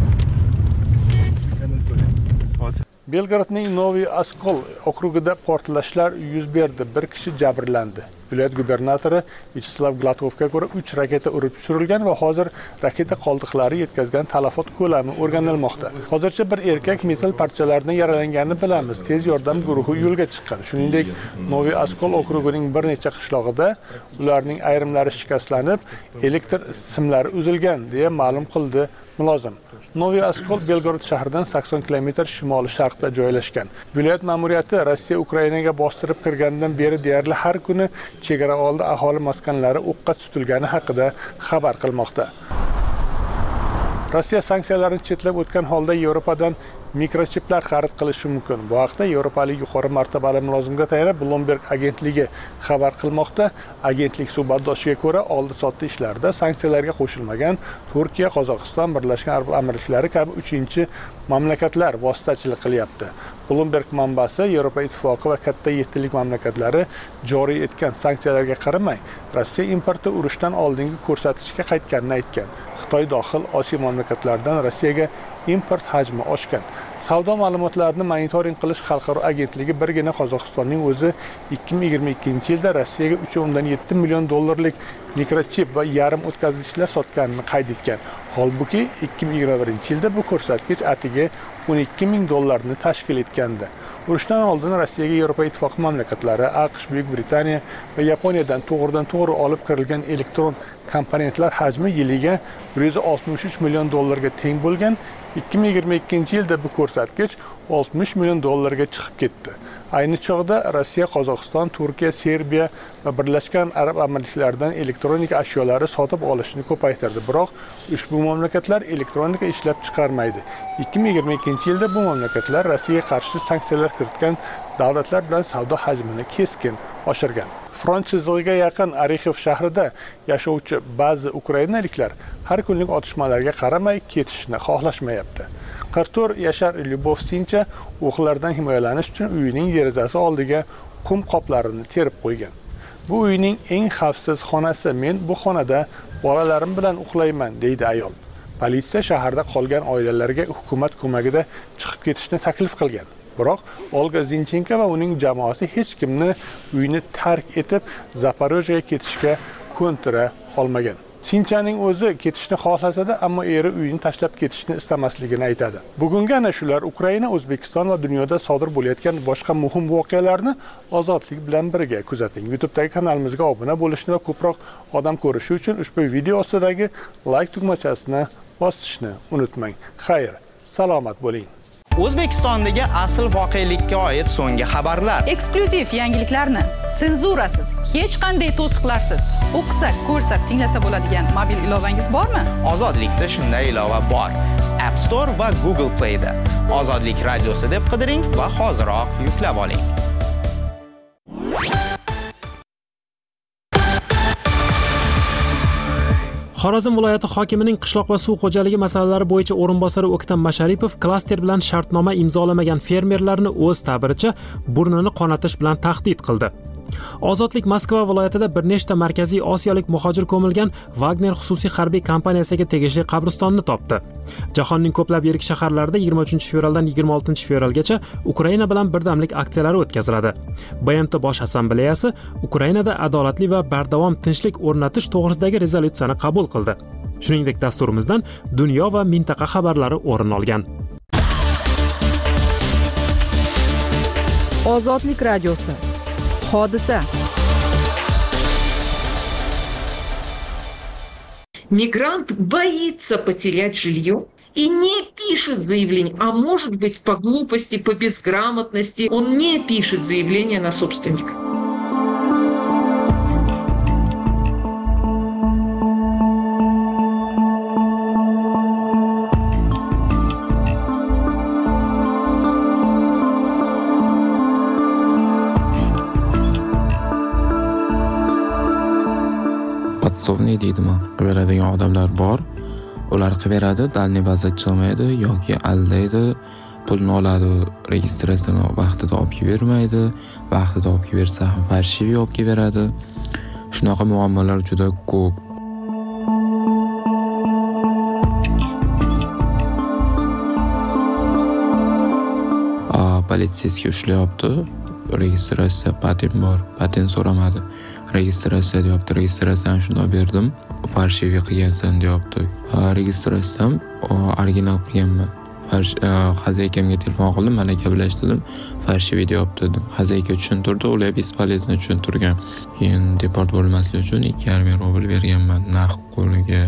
Belgradning Novi Oskol okrugida portlashlar yuz berdi. Bir kishi jabrlandi. Viloyat gubernatori Vyacheslav Gladkovga ko'ra uch raketa urib tushirilgan va hozir raketa qoldiqlari yetkazgan talafot ko'lami o'rganilmoqda. Hozircha bir erkak metal parchalaridan yaralanganini bilamiz. Tez yordam guruhi yo'lga chiqqan. Shuningdek, Novi Oskol okrugining bir necha qishlog'ida ularning ayrimlari shikastlanib, elektr simlari uzilgan deya ma'lum qildi mulozim. Novi Oskol Belgorod shahridan sakson kilometr shimoli-sharqda joylashgan. Viloyat ma'muriyati Rossiya Ukrainaga bostirib kirgandan beri deyarli har kuni chegara oldi aholi maskanlari o'qqa tutilgani haqida xabar qilmoqda. Rossiya sanksiyalarni chetlab o'tgan holda Yevropadan mikrochiplar xarid qilishi mumkin. Bu haqda Yevropalik yuqori martabali mulozimga tayanib Bloomberg agentligi xabar qilmoqda. Agentlik suhbatdoshiga ko'ra, oldi-sotdi ishlarida sanksiyalarga qo'shilmagan Turkiya, Qozog'iston, Birlashgan Arab Amirliklari kabi uchinchi mamlakatlar vositachilik qilyapti. Bloomberg manbasi Yevropa Ittifoqi va katta yettilik mamlakatlari joriy etgan sanksiyalarga qaramay, Rossiya importi urushdan oldingi ko'rsatkichga qaytganini aytgan. Xitoy dohil Osiyo mamlakatlaridan Rossiyaga import hajmi oshgan. Savdo ma'lumotlarini monitoring qilish xalqaro agentligi birgina Qozog'istonning o'zi ikki ming yigirma ikkinchi yilda Rossiyaga uch nuqta yetti million dollarlik mikrochip va yarim o'tkazgichlar sotganini qayd etgan. Holbuki ikki ming yigirma birinchi yilda bu ko'rsatkich atiga o'n ikki ming dollarni tashkil etgandi. Urushdan oldin Rossiyaga Yevropa Ittifoqi mamlakatlari, AQSh, Buyuk Britaniya va Yaponiyadan to'g'ridan-to'g'ri olib kirilgan elektron komponentlar hajmi yiliga bir yuz oltmish uch million dollarga teng bo'lgan. ikki ming yigirma ikkinchi yilda bu ko'rsatkich oltmish million dollarga chiqib ketdi. Ayni chog'da Rossiya, Qozog'iston, Turkiya, Serbiya va Birlashgan Arab Amirliklaridan elektronika ashyolari sotib olishni ko'paytirdi. Biroq ushbu mamlakatlar elektronika ishlab chiqarmaydi. ikki ming yigirma ikkinchi yilda bu mamlakatlar Rossiyaga qarshi sanksiyalar kiritgan davlatlar bilan savdo hajmini keskin oshirgan. Front chizig'iga yaqin Orexov shahrida yashovchi ba'zi ukrainaliklar har kunlik otishmalarga qaramay ketishni xohlashmayapti. qirq to'rt yashar Lyubovsincha o'qlardan himoyalanish uchun uyining derazasi oldiga qum qoplarini terib qo'ygan. Bu uyning eng xavfsiz xonasi. Men bu xonada bolalarim bilan uxlayman, deydi ayol. Politsiya shaharda qolgan oilalarga hukumat ko'magida chiqib ketishni taklif qilgan. Biroq Olga Zinchenko va uning jamoasi hech kimni uyini tark etib Zaporojyega ketishga ko'ntira olmagan. Sinchaning o'zi ketishni xohlasa-da, ammo eri uyini tashlab ketishni istamasligini aytadi. Bugungi ana shular Ukraina, O'zbekiston va dunyoda sodir bo'layotgan boshqa muhim voqealarni ozodlik bilan birga kuzating. YouTube'dagi kanalimizga obuna bo'lishni va ko'proq odam ko'rishi uchun ushbu video ostidagi like tugmachasini bosishni unutmang. Xayr, salomat bo'ling. O'zbekistondagi asl voqelikka oid so'nggi xabarlar. Eksklyuziv yangiliklarni senzurasiz, hech qanday to'siqlarsiz o'qisa, ko'rsa, tinglasa bo'ladigan mobil ilovangiz bormi? Ozodlikda shunday ilova bor. App Store va Google Play'da. Ozodlik radiosi deb qidiring va hoziroq yuklab oling. Xorazm viloyati hokimining qishloq va suv xo'jaligi masalalari bo'yicha o'rinbosari O'ktam Masharipov klaster bilan shartnoma imzolamagan fermerlarni o'z ta'biricha burnini qonatish bilan tahdid qildi. Ozodlik Moskva viloyatida bir nechta markaziy osiyolik muhojir ko'milgan Wagner xususiy harbiy kompaniyasiga tegishli qabristonni topdi. Jahonning ko'plab yirik shaharlarida yigirma uchinchi fevraldan yigirma oltinchi fevralgacha Ukraina bilan birdamlik aksiyalari o'tkaziladi. B M T Bosh assambleyasi Ukrainada adolatli va bardavom tinchlik o'rnatish to'g'risidagi rezolyutsiyani qabul qildi. Shuningdek, dasturimizdan dunyo va mintaqa xabarlari o'rin olgan. Ozodlik radiosi. Hodisa. Мигрант боится потерять жилье и не пишет заявление, а может быть по глупости, по безграмотности он не пишет заявление на собственника. Podsovniy deydimi? Beradigan odamlar bor. Ular qilib beradi, dalniy bazda chiqmaydi yoki aldaydi, pulni oladi, registratsiyani vaqtida olib bermaydi, vaqtida olib bersa ham farshivi olib beradi. Shunaqa muammolar juda ko'p. Politsiyasiga ushlayapti. Registratsiya patent bor, patent so'ramadi. Registratsiya deyapti, registratsiyani shunday berdim. Farshivi qilgansan deyapti. Registratsiyam original qilganman. Xazakamga telefon qildim, mana gaplashdim. Farshivi deyapti dedim. Xazayka tushuntirdi, ular bespolezno tushuntirgan. Keyin deport bo'lmaslik uchun ikki yarim ming rubl berganman naqd qo'liga.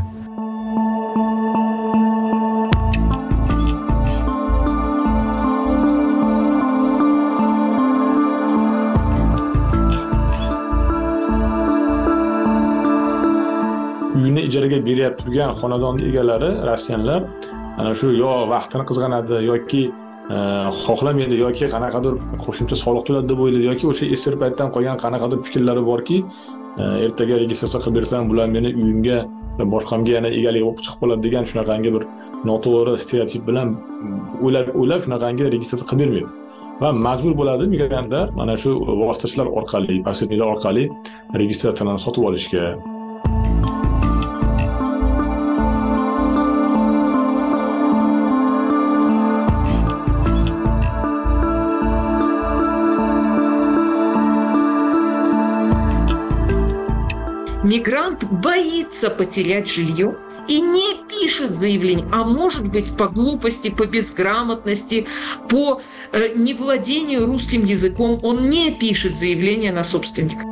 Uyini ijaraga berib turgan xonadon egalari rossiyanlar ana shu yo vaqtini qizg'anadi yoki xohlamaydi yoki qanaqadir qo'shimcha soliq to'ladi deb o'ylaydi yoki o'sha esir paytdan qolgan qanaqadir fikrlari borki, ertaga registratsiya qilib bersam bular meni uyimga boshqamga yana egalik bo'lib chiqib qoladi degan shunaqangi bir noto'g'ri stereotip bilan o'ylab o'ylab shunaqangi registratsiya qilib bermaydi. Va majbur bo'ladi migrantlar mana shu vositachilar orqali, posredniklar orqali registratsiyani sotib olishga. Мигрант боится потерять жилье и не пишет заявление, а может быть по глупости, по безграмотности, по э, невладению русским языком он не пишет заявление на собственника.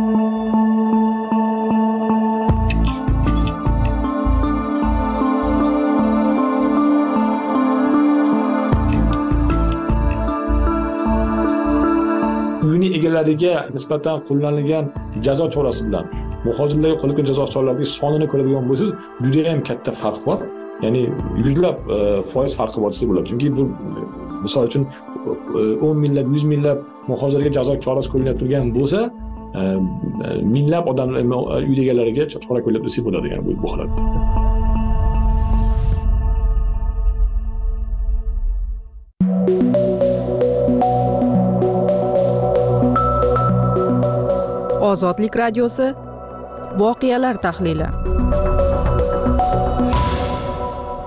Uyini egalariga nisbatan qo'llanilgan jazo chorasi bilan muhojirlarga qo'llanilgan jazo choralarining sonini ko'radigan bo'lsangiz, juda ham katta farq bor. Ya'ni yuzlab foiz farqi bor desa bo'ladi. Chunki bu misol uchun o'n minglab, yuz minglab muhojirlarga jazo chorasi qo'llanib turgan bo'lsa, minglab odamlar uy egalariga chora qo'llab desa bo'ladi, ya'ni bu holatda. Ozodlik radiosi voqealar tahlili.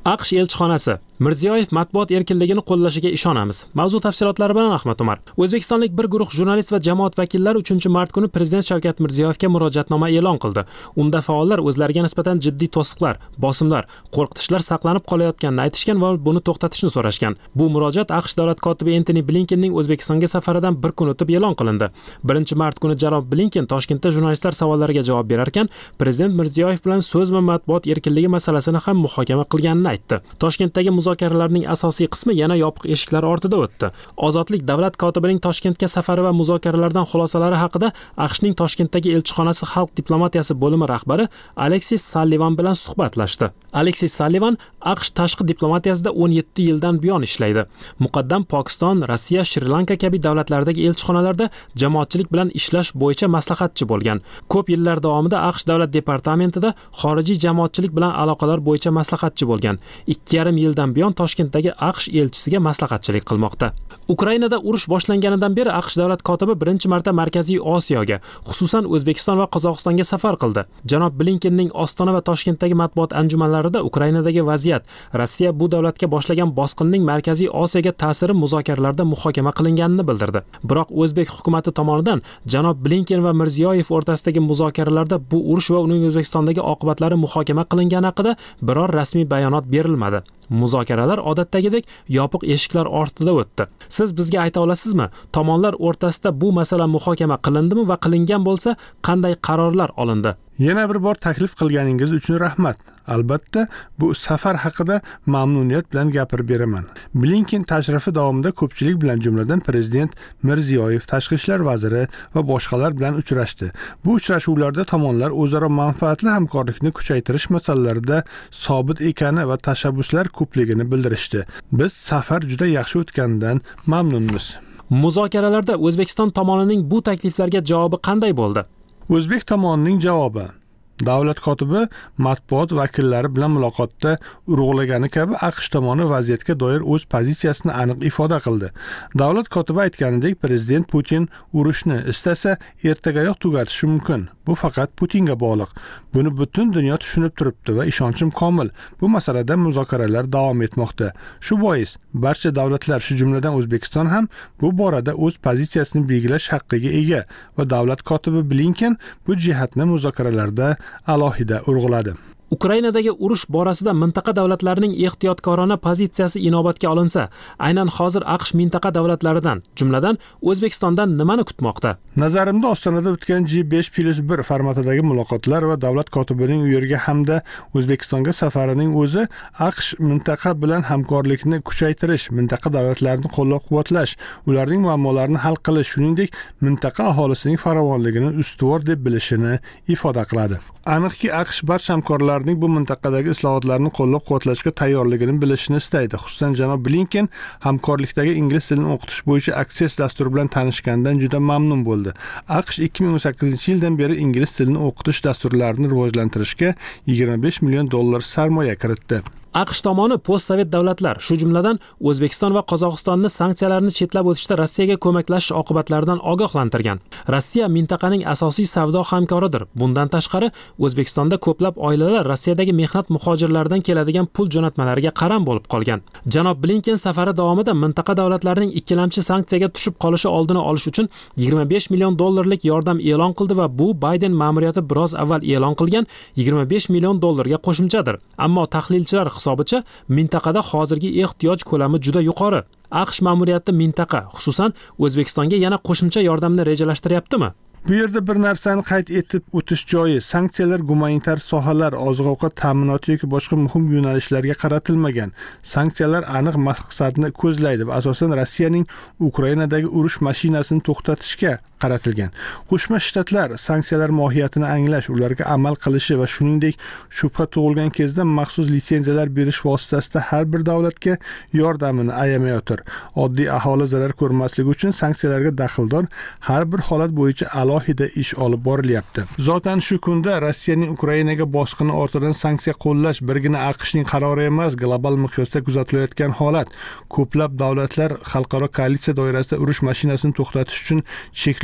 AQSh elchixonasi Mirziyoyev matbuot erkinligini qo'llashiga ishonamiz. Mavzu tafsilotlari bilan Ahmad Umar. O'zbekistonlik bir guruh jurnalist va jamoat vakillari uchinchi mart kuni Prezident Shavkat Mirziyoyevga murojaatnoma e'lon qildi. Unda faollar o'zlariga nisbatan jiddiy to'siqlar, bosimlar, qo'rqitishlar saqlanib qolayotganini aytishgan va buni to'xtatishni so'rashgan. Bu murojaat AQSh davlat kotibi Entoni Blinkenning O'zbekistonga safaridan bir kun o'tib e'lon qilindi. birinchi mart kuni janob Blinken Toshkentda jurnalistlar savollariga javob berar ekan, Prezident Mirziyoyev bilan so'z va matbuot erkinligi masalasini ham muhokama qilganini aytdi. Toshkentdagi muzokaralarning asosiy qismi yana yopiq eshiklar ortida o'tdi. Ozodlik davlat kotibining Toshkentga safari va muzokaralardan xulosalari haqida AQShning Toshkentdagi elchixonasi xalq diplomatiyasi bo'limi rahbari Aleksis Sallivan bilan suhbatlashdi. Aleksis Sallivan AQSh tashqi diplomatiyasida o'n yetti yildan buyon ishlaydi. Muqaddam Pokiston, Rossiya, Shri-Lanka kabi davlatlardagi elchixonalarda jamoatchilik bilan ishlash bo'yicha maslahatchi bo'lgan. Ko'p yillar davomida AQSh davlat departamentida xorijiy jamoatchilik bilan aloqalar bo'yicha maslahatchi bo'lgan. ikki yarim yildan buyon Toshkentdagi AQSh elchisiga maslahatchilik qilmoqda. Ukrainada urush boshlanganidan beri AQSh davlat kotibi birinchi marta Markaziy Osiyoga, xususan O'zbekiston va Qozog'istonga safar qildi. Janob Blinkenning Ostona va Toshkentdagi matbuot anjumanlarida Ukrainadagi vaziyat, Rossiya bu davlatga boshlagan bosqinning Markaziy Osiyoga ta'siri muzokaralarda muhokama qilinganini bildirdi. Biroq O'zbek hukumatati tomonidan janob Blinken va Mirziyoyev o'rtasidagi muzokaralarda bu urush va uning O'zbekistondagi oqibatlari muhokama qilingani haqida biror rasmiy bayonot berilmadi. Muzokaralar odatdagidek yopiq eshiklar ortida o'tdi. Siz bizga ayta olasizmi, tomonlar o'rtasida bu masala muhokama qilindimi va qilingan bo'lsa, qanday qarorlar olindi? Yana bir bor taklif qilganingiz uchun rahmat. Albatta, bu safar haqida mamnuniyat bilan gapirib beraman. Blinken tashrifi davomida ko'pchilik bilan, jumladan Prezident Mirziyoyev, tashqi ishlar vaziri va boshqalar bilan uchrashdi. Bu uchrashuvlarda tomonlar o'zaro manfaatli hamkorlikni kuchaytirish masalalarida sobit ekani va tashabbuslar ko'pligini bildirishdi. Biz safar juda yaxshi o'tganidan mamnunmiz. Muzokaralarda O'zbekiston tomonining bu takliflarga javobi qanday bo'ldi? O'zbek tomonining javobi: davlat kotibi matbuot vakillari bilan muloqotda urg'ulagani kabi AQSh tomoni vaziyatga doir o'z pozitsiyasini aniq ifoda qildi. Davlat kotibi aytganidek, Prezident Putin urushni istasa ertagayoq tugatishi mumkin. Bu faqat Putinga bog'liq. Buni butun dunyo tushunib turibdi va ishonchim komil. Bu masalada muzokaralar davom etmoqda. Shu bois barcha davlatlar, shu jumladan O'zbekiston ham bu borada o'z pozitsiyasini belgilash haqqiga ega va davlat kotibi Blinken bu jihatni muzokaralarda alohida urg'uladi. Ukrainadagi urush borasida mintaqa davlatlarining ehtiyotkorona pozitsiyasi inobatga olinsa, aynan hozir AQSh mintaqa davlatlaridan, jumladan O'zbekistondan nimani kutmoqda? Nazarimda Ostonada o'tgan G besh plus bir formatidagi muloqotlar va davlat kotibining u yerga hamda O'zbekistonga safarining o'zi AQSh mintaqa bilan hamkorlikni kuchaytirish, mintaqa davlatlarini qo'llab-quvvatlash, ularning muammolarini hal qilish, shuningdek mintaqa aholisining farovonligini ustuvor deb bilishini ifoda qiladi. Aniqki, AQSh barcha hamkorlar bu mintaqadagi islohotlarni qo'llab-quvvatlashga tayyorligini bilishni istaydi. Xususan, janob Blinken hamkorlikdagi ingliz tilini o'qitish bo'yicha Access dasturi bilan tanishgandan juda mamnun bo'ldi. AQSh ikki ming o'n sakkizinchi yildan beri ingliz tilini o'qitish dasturlarini rivojlantirishga yigirma besh million dollar sarmoya kiritdi. AQSh tomoni postsovet davlatlar, shu jumladan O'zbekiston va Qozog'istonni sanksiyalarni chetlab o'tishda Rossiyaga ko'maklashish oqibatlaridan ogohlantirgan. Rossiya mintaqaning asosiy savdo hamkoridir. Bundan tashqari, O'zbekistonda ko'plab oilalar Rossiyadagi mehnat muhojirlaridan keladigan pul jo'natmalariga qaram bo'lib qolgan. Janob Blinken safari davomida mintaqa davlatlarining ikkilamchi sanksiyaga tushib qolishi oldini olish uchun yigirma besh million dollarlik yordam e'lon qildi va bu Bayden ma'muriyati biroz avval e'lon qilgan yigirma besh million dollarga qo'shimchadir. Ammo tahlilchilar hisobicha mintaqada hozirgi ehtiyoj ko'lami juda yuqori. AQSh ma'muriyati mintaqa, xususan O'zbekistonga yana qo'shimcha yordamni rejalashtiryaptimi? Bu yerda bir narsani qayd etib o'tish joiz. Sanksiyalar gumanitar sohalar, oziq-ovqat ta'minoti yoki boshqa muhim yo'nalishlarga qaratilmagan. Sanksiyalar aniq maqsadni ko'zlaydi va asosan Rossiyaning Ukrainadagi urush mashinasini to'xtatishga qaratilgan. Qo'shma Shtatlar sanksiyalar mohiyatini anglash, ularga amal qilishi va shuningdek shubha tug'ilgan kezda maxsus litsenziyalar berish vositasida har bir davlatga yordamini ayamayotir. Oddiy aholi zarar ko'rmasligi uchun sanksiyalarga daxldor har bir holat bo'yicha alohida ish olib borilyapti. Zotan shu kunda Rossiyaning Ukrainaga bosqini ortidan sanksiya qo'llash birgina AQShning qarori emas, global miqyosda kuzatilayotgan holat. Ko'plab davlatlar xalqaro koalitsiya doirasida urush mashinasini to'xtatish uchun cheklov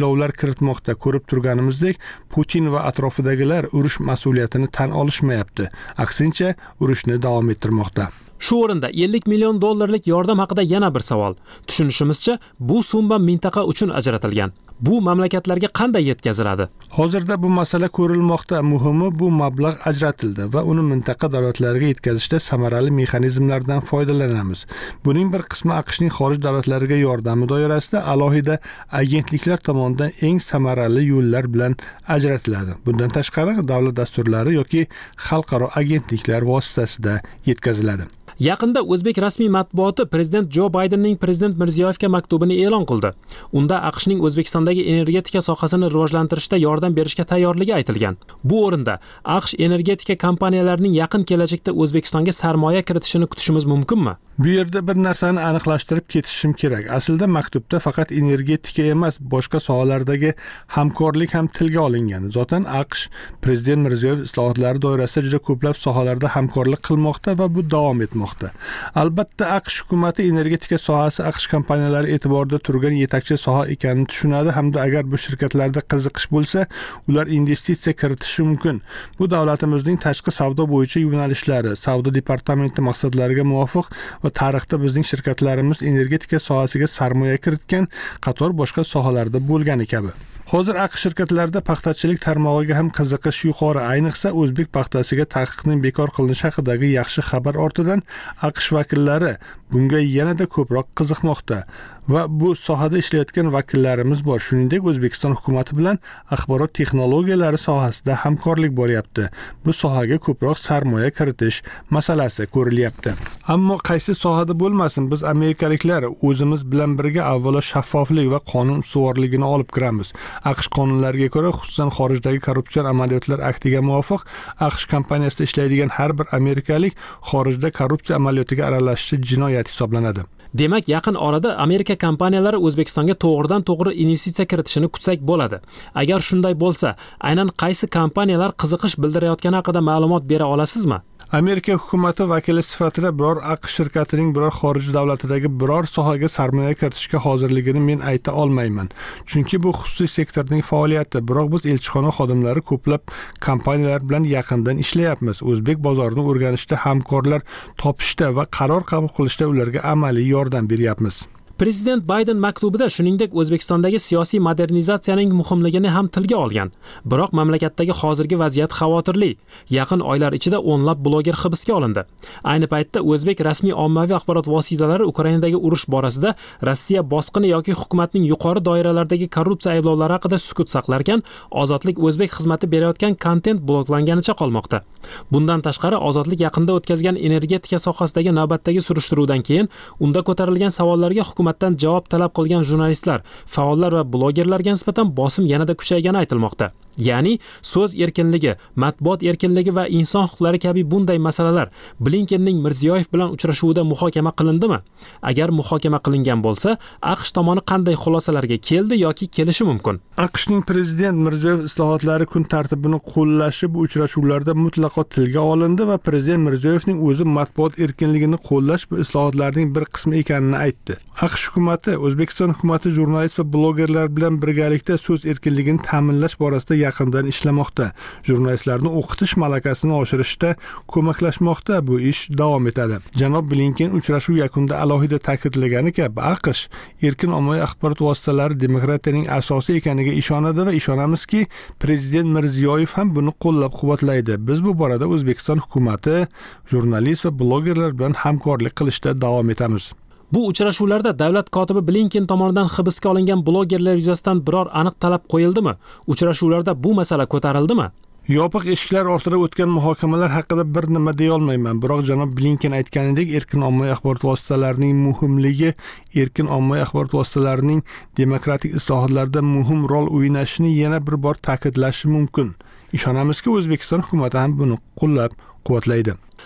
cheklovlar kiritmoqda. Ko'rib turganimizdek, Putin va atrofidagilar urush mas'uliyatini tan olishmayapti. Aksincha, urushni davom ettirmoqda. Shu o'rinda ellik million dollarlik yordam haqida yana bir savol. Tushunishimizcha, bu summa mintaqa uchun ajratilgan. Bu mamlakatlarga qanday yetkaziladi? Hozirda bu masala ko'rilmoqda. Muhimi, bu mablag' ajratildi va uni mintaqa davlatlariga yetkazishda samarali mexanizmlardan foydalanamiz. Buning bir qismi AQShning xorij davlatlariga yordami doirasida alohida agentliklar tomonidan eng samarali yo'llar bilan ajratiladi. Bundan tashqari, davlat dasturlari yoki xalqaro agentliklar vositasida yetkaziladi. Yaqinda O'zbek rasmiy matbuoti prezident Jo Baydenning prezident Mirziyoyevga maktubini e'lon qildi. Unda AQShning O'zbekistondagi energetika sohasini rivojlantirishda yordam berishga tayyorligi aytilgan. Bu o'rinda AQSh energetika kompaniyalarining yaqin kelajakda O'zbekistonga sarmoya kiritishini kutishimiz mumkinmi? Bu yerda bir narsani aniqlashtirib ketishim kerak. Aslida maktubda faqat energetika emas, boshqa sohalardagi hamkorlik ham tilga olingan. Zotan AQSh prezident Mirziyoyev islohotlari doirasida juda ko'plab sohalarda hamkorlik qilmoqda va bu davom etmoqda. Albatta AQSh hukumatı energetika sohasi AQSh kompaniyalari e'tiborida turgan yetakchi soha ekanini tushunadi hamda agar bu shirkatlarda qiziqish bo'lsa, ular investitsiya kiritishi mumkin. Bu davlatimizning tashqi savdo bo'yicha yo'nalishlari, savdo departamenti maqsadlariga muvofiq va tarixda bizning shirkatlarimiz energetika sohasiga sarmoya kiritgan qator boshqa sohalarda bo'lgani kabi. Hozir AQSh shirkatlarida paxtachilik tarmog'iga ham qiziqish yuqori, ayniqsa o'zbek paxtasiga taqiqning bekor qilinishi haqidagi yaxshi xabar ortidan AQSh vakillari bunga yanada ko'proq qiziqmoqda va bu sohada ishlayotgan vakillarimiz bor. Shuningdek, O'zbekiston hukumati bilan axborot texnologiyalari sohasida hamkorlik bo'lyapti. Bu sohaga ko'proq sarmoya kiritish masalasi ko'rilyapti. Ammo qaysi sohada bo'lmasin, biz amerikaliklar o'zimiz bilan birga avvalo shaffoflik va qonun ustuvorligini olib kiramiz. AQSh qonunlariga ko'ra, xususan xorijdagi korrupsion amaliyotlar aktiga muvofiq, AQSh kompaniyasida ishlaydigan har bir amerikalik xorijda korrupsiya amaliyotiga aralashishi jinoyat hisoblanadi. Demak, yaqin orada Amerika kompaniyalari O'zbekistonga to'g'ridan-to'g'ri investitsiya kiritishini kutsak bo'ladi. Agar shunday bo'lsa, aynan qaysi kompaniyalar qiziqish bildirayotgani haqida ma'lumot bera olasizmi? Amerika hukumati vakili sifatida biror AQSh shirkatining biror xorij davlatidagi biror sohaga sarmoya kiritishga hozirligini men ayta olmayman. Chunki bu xususiy sektorning faoliyati. Biroq biz elchixona xodimlari ko'plab kompaniyalar bilan yaqindan ishlayapmiz. O'zbek bozorini o'rganishda, hamkorlar topishda va qaror qabul qilishda ularga amaliy yordam beryapmiz. Prezident Bayden maktubida shuningdek O'zbekistondagi siyosiy modernizatsiyaning muhimligini ham tilga olgan. Biroq mamlakatdagi hozirgi vaziyat xavotirli. Yaqin oylar ichida o'nlab bloger hibsga olindi. Ayni paytda o'zbek rasmiy ommaviy axborot vositalari Ukrainadagi urush borasida Rossiya bosqini yoki hukumatning yuqori doiralaridagi korrupsiya ayblovlari haqida sukut saqlarkan, Ozodlik O'zbek xizmati berayotgan kontent bloklanganicha qolmoqda. Bundan tashqari, Ozodlik yaqinda o'tkazgan energetika sohasidagi navbatdagi surishtiruvdan keyin unda ko'tarilgan savollarga hukumatdan javob talab qilgan jurnalistlar, faollar va blogerlarga nisbatan bosim yanada kuchaygani aytilmoqda. Ya'ni so'z erkinligi, matbuot erkinligi va inson huquqlari kabi bunday masalalar Blinkenning Mirziyoyev bilan uchrashuvida muhokama qilindimi? Agar muhokama qilingan bo'lsa, AQSh tomoni qanday xulosalarga keldi yoki kelishi mumkin? AQShning prezident Mirziyoyev islohotlari kun tartibini qo'llashi bu uchrashuvlarda mutlaqo tilga olindi va prezident Mirziyoyevning o'zi matbuot erkinligini qo'llash bu islohotlarning bir qismi ekanini aytdi. AQSh hukumati, O'zbekiston hukumati jurnalist va blogerlar bilan birgalikda so'z erkinligini ta'minlash borasida yaqindan ishlamoqda. Jurnalistlarni o'qitish malakasini oshirishda ko'maklashmoqda. Bu ish davom etadi. Janob Blinken uchrashuv yakunida alohida ta'kidlagani kabi, AQSh erkin ommaviy axborot vositalari demokratiyaning asosi ekaniga ishonadi va ishonamizki, prezident Mirziyoyev ham buni qo'llab-quvvatlaydi. Biz bu borada O'zbekiston hukumati, jurnalist va blogerlar bilan hamkorlik qilishda davom etamiz. Bu uchrashuvlarda davlat kotibi Blinken tomonidan hibsga olingan blogerlar yuzasidan biror aniq talab qo'yildimi? Uchrashuvlarda bu masala ko'tarildimi? Yopiq eshiklar ortida o'tgan muhokamalar haqida bir nima deya olmayman. Biroq janob Blinken aytganidek, erkin ommaviy axborot vositalarining muhimligi, erkin ommaviy axborot vositalarining demokratik islohotlarda muhim rol o'ynashini yana bir bor ta'kidlashi mumkin. Ishonamizki, O'zbekiston hukumati ham buni qo'llab-quvvatlaydi.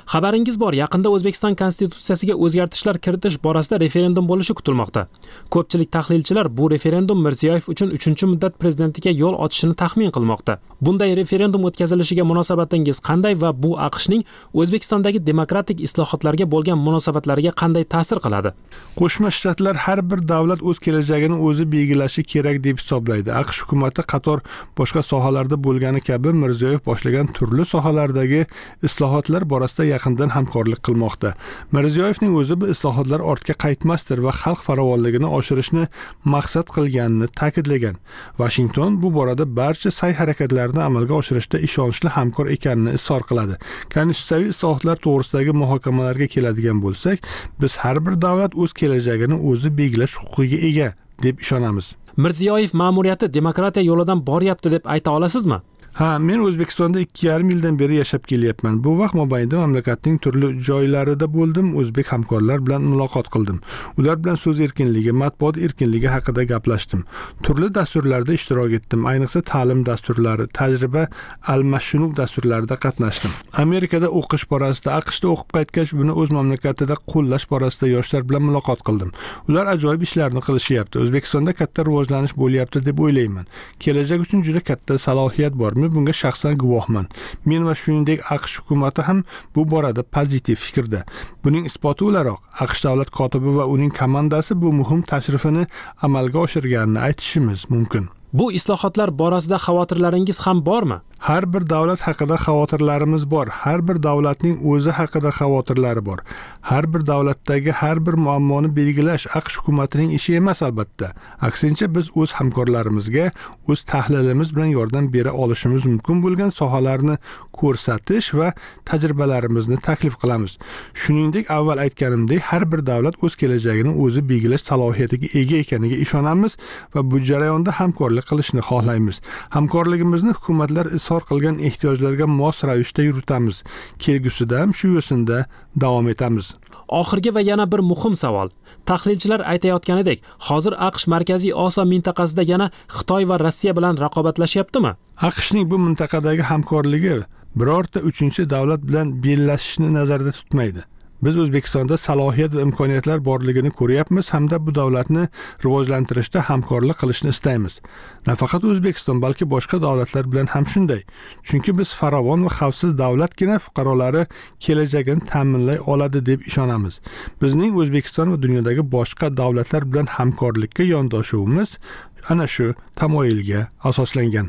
Xabaringiz bor, yaqinda O'zbekiston konstitutsiyasiga o'zgartishlar kiritish borasida referendum bo'lishi kutilmoqda. Ko'pchilik tahlilchilar bu referendum Mirziyoyev uchun uchinchi muddat prezidentligiga yo'l ochishini taxmin qilmoqda. Bunday referendum o'tkazilishiga munosabatingiz qanday va bu AQShning O'zbekistondagi demokratik islohotlarga bo'lgan munosabatlariga qanday ta'sir qiladi? Qo'shma Shtatlar har bir davlat o'z kelajagini o'zi belgilashi kerak deb hisoblaydi. AQSh hukumatı qator boshqa sohalarda bo'lgani kabi Mirziyoyev boshlagan turli sohalardagi islohotlar borasida yaqindan hamkorlik qilmoqda. Mirziyoyevning o'zi bu islohotlar ortga qaytmasdir va xalq farovonligini oshirishni maqsad qilganini ta'kidlagan. Washington bu borada barcha sa'y-harakatlarni amalga oshirishda ishonchli hamkor ekanini izhor qiladi. Konstitutsiyaviy islohotlar to'g'risidagi muhokamalarga keladigan bo'lsak, biz har bir davlat o'z kelajagini o'zi belgilash huquqiga ega deb ishonamiz. Mirziyoyev ma'muriyati demokratiya yo'lidan boryapti deb ayta olasizmi? Ha, men O'zbekistonda ikki yarim yildan beri yashab kelyapman. Bu vaqt mobaynida mamlakatning turli joylarida bo'ldim, o'zbek hamkorlar bilan muloqot qildim. Ular bilan so'z erkinligi, matbuot erkinligi haqida gaplashdim. Turli dasturlarda ishtirok etdim, ayniqsa ta'lim dasturlari, tajriba almashinuv dasturlarida qatnashdim. Amerikada o'qish borasida, AQShda o'qib qaytgach, buni o'z mamlakatida qo'llash borasida yoshlar bilan muloqot qildim. Ular ajoyib ishlarni qilishyapti. O'zbekistonda katta rivojlanish bo'lyapti deb o'ylayman. Kelajak uchun juda katta salohiyat bor. Bunga shaxsan guvohman. Men va shuningdek AQSh hukumati ham bu borada pozitiv fikrda. Buning isboti o'laroq AQSh davlat kotibi va uning komandasi bu muhim tashrifini amalga oshirganini aytishimiz mumkin. Bu islohotlar borasida xavotirlaringiz ham bormi? Har bir davlat haqida xavotirlarimiz bor. Har bir davlatning o'zi haqida xavotirlari bor. Har bir davlatdagi har bir muammoni belgilash AQSh hukumatining ishi emas albatta. Aksincha biz o'z hamkorlarimizga o'z tahlilimiz bilan yordam bera olishimiz mumkin bo'lgan sohalarni ko'rsatish va tajribalarimizni taklif qilamiz. Shuningdek, avval aytganimdek, har bir davlat o'z kelajagini o'zi belgilash salohiyatiga ega ekaniga ishonamiz va bu jarayonda hamkorlik qilishni xohlaymiz. Hamkorligimizni hukumatlar izhor qilgan ehtiyojlarga mos ravishda yuritamiz. Kelgusida ham shu yo'sinda davom etamiz. Oxirgi va yana bir muhim savol. Tahlilchilar aytayotganidek, hozir AQSh Markaziy Osiyo mintaqasida yana Xitoy va Rossiya bilan raqobatlashyaptimi? AQShning bu mintaqadagi hamkorligi birorta uchinchi davlat bilan bellashishni nazarda tutmaydi. Biz O'zbekistonda salohiyat va imkoniyatlar borligini ko'ryapmiz hamda bu davlatni rivojlantirishda hamkorlik qilishni istaymiz. Nafaqat O'zbekiston, balki boshqa davlatlar bilan ham shunday. Chunki biz farovon va xavfsiz davlatgina fuqarolari kelajagini ta'minlay oladi deb ishonamiz. Bizning O'zbekiston va dunyodagi boshqa davlatlar bilan hamkorlikka yondoshuvimiz ana shu tamoyilga asoslangan.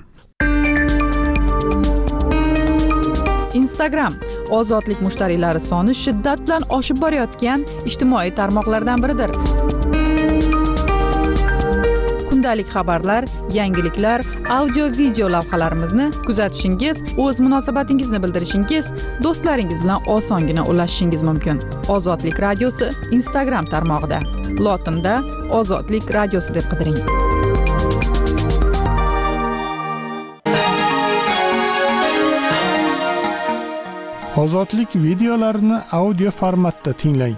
Instagram ozodlik mushtariylari soni shiddat bilan oshib borayotgan ijtimoiy tarmoqlardan biridir. Kundalik xabarlar, yangiliklar, audio video lavhalarimizni kuzatishingiz, o'z munosabatingizni bildirishingiz, do'stlaringiz bilan osongina ulashishingiz mumkin. Ozodlik radiosi Instagram tarmog'ida. Lotinda Ozodlik radiosi deb qidiring. Ozodlik videolarini audio formatda tinglang.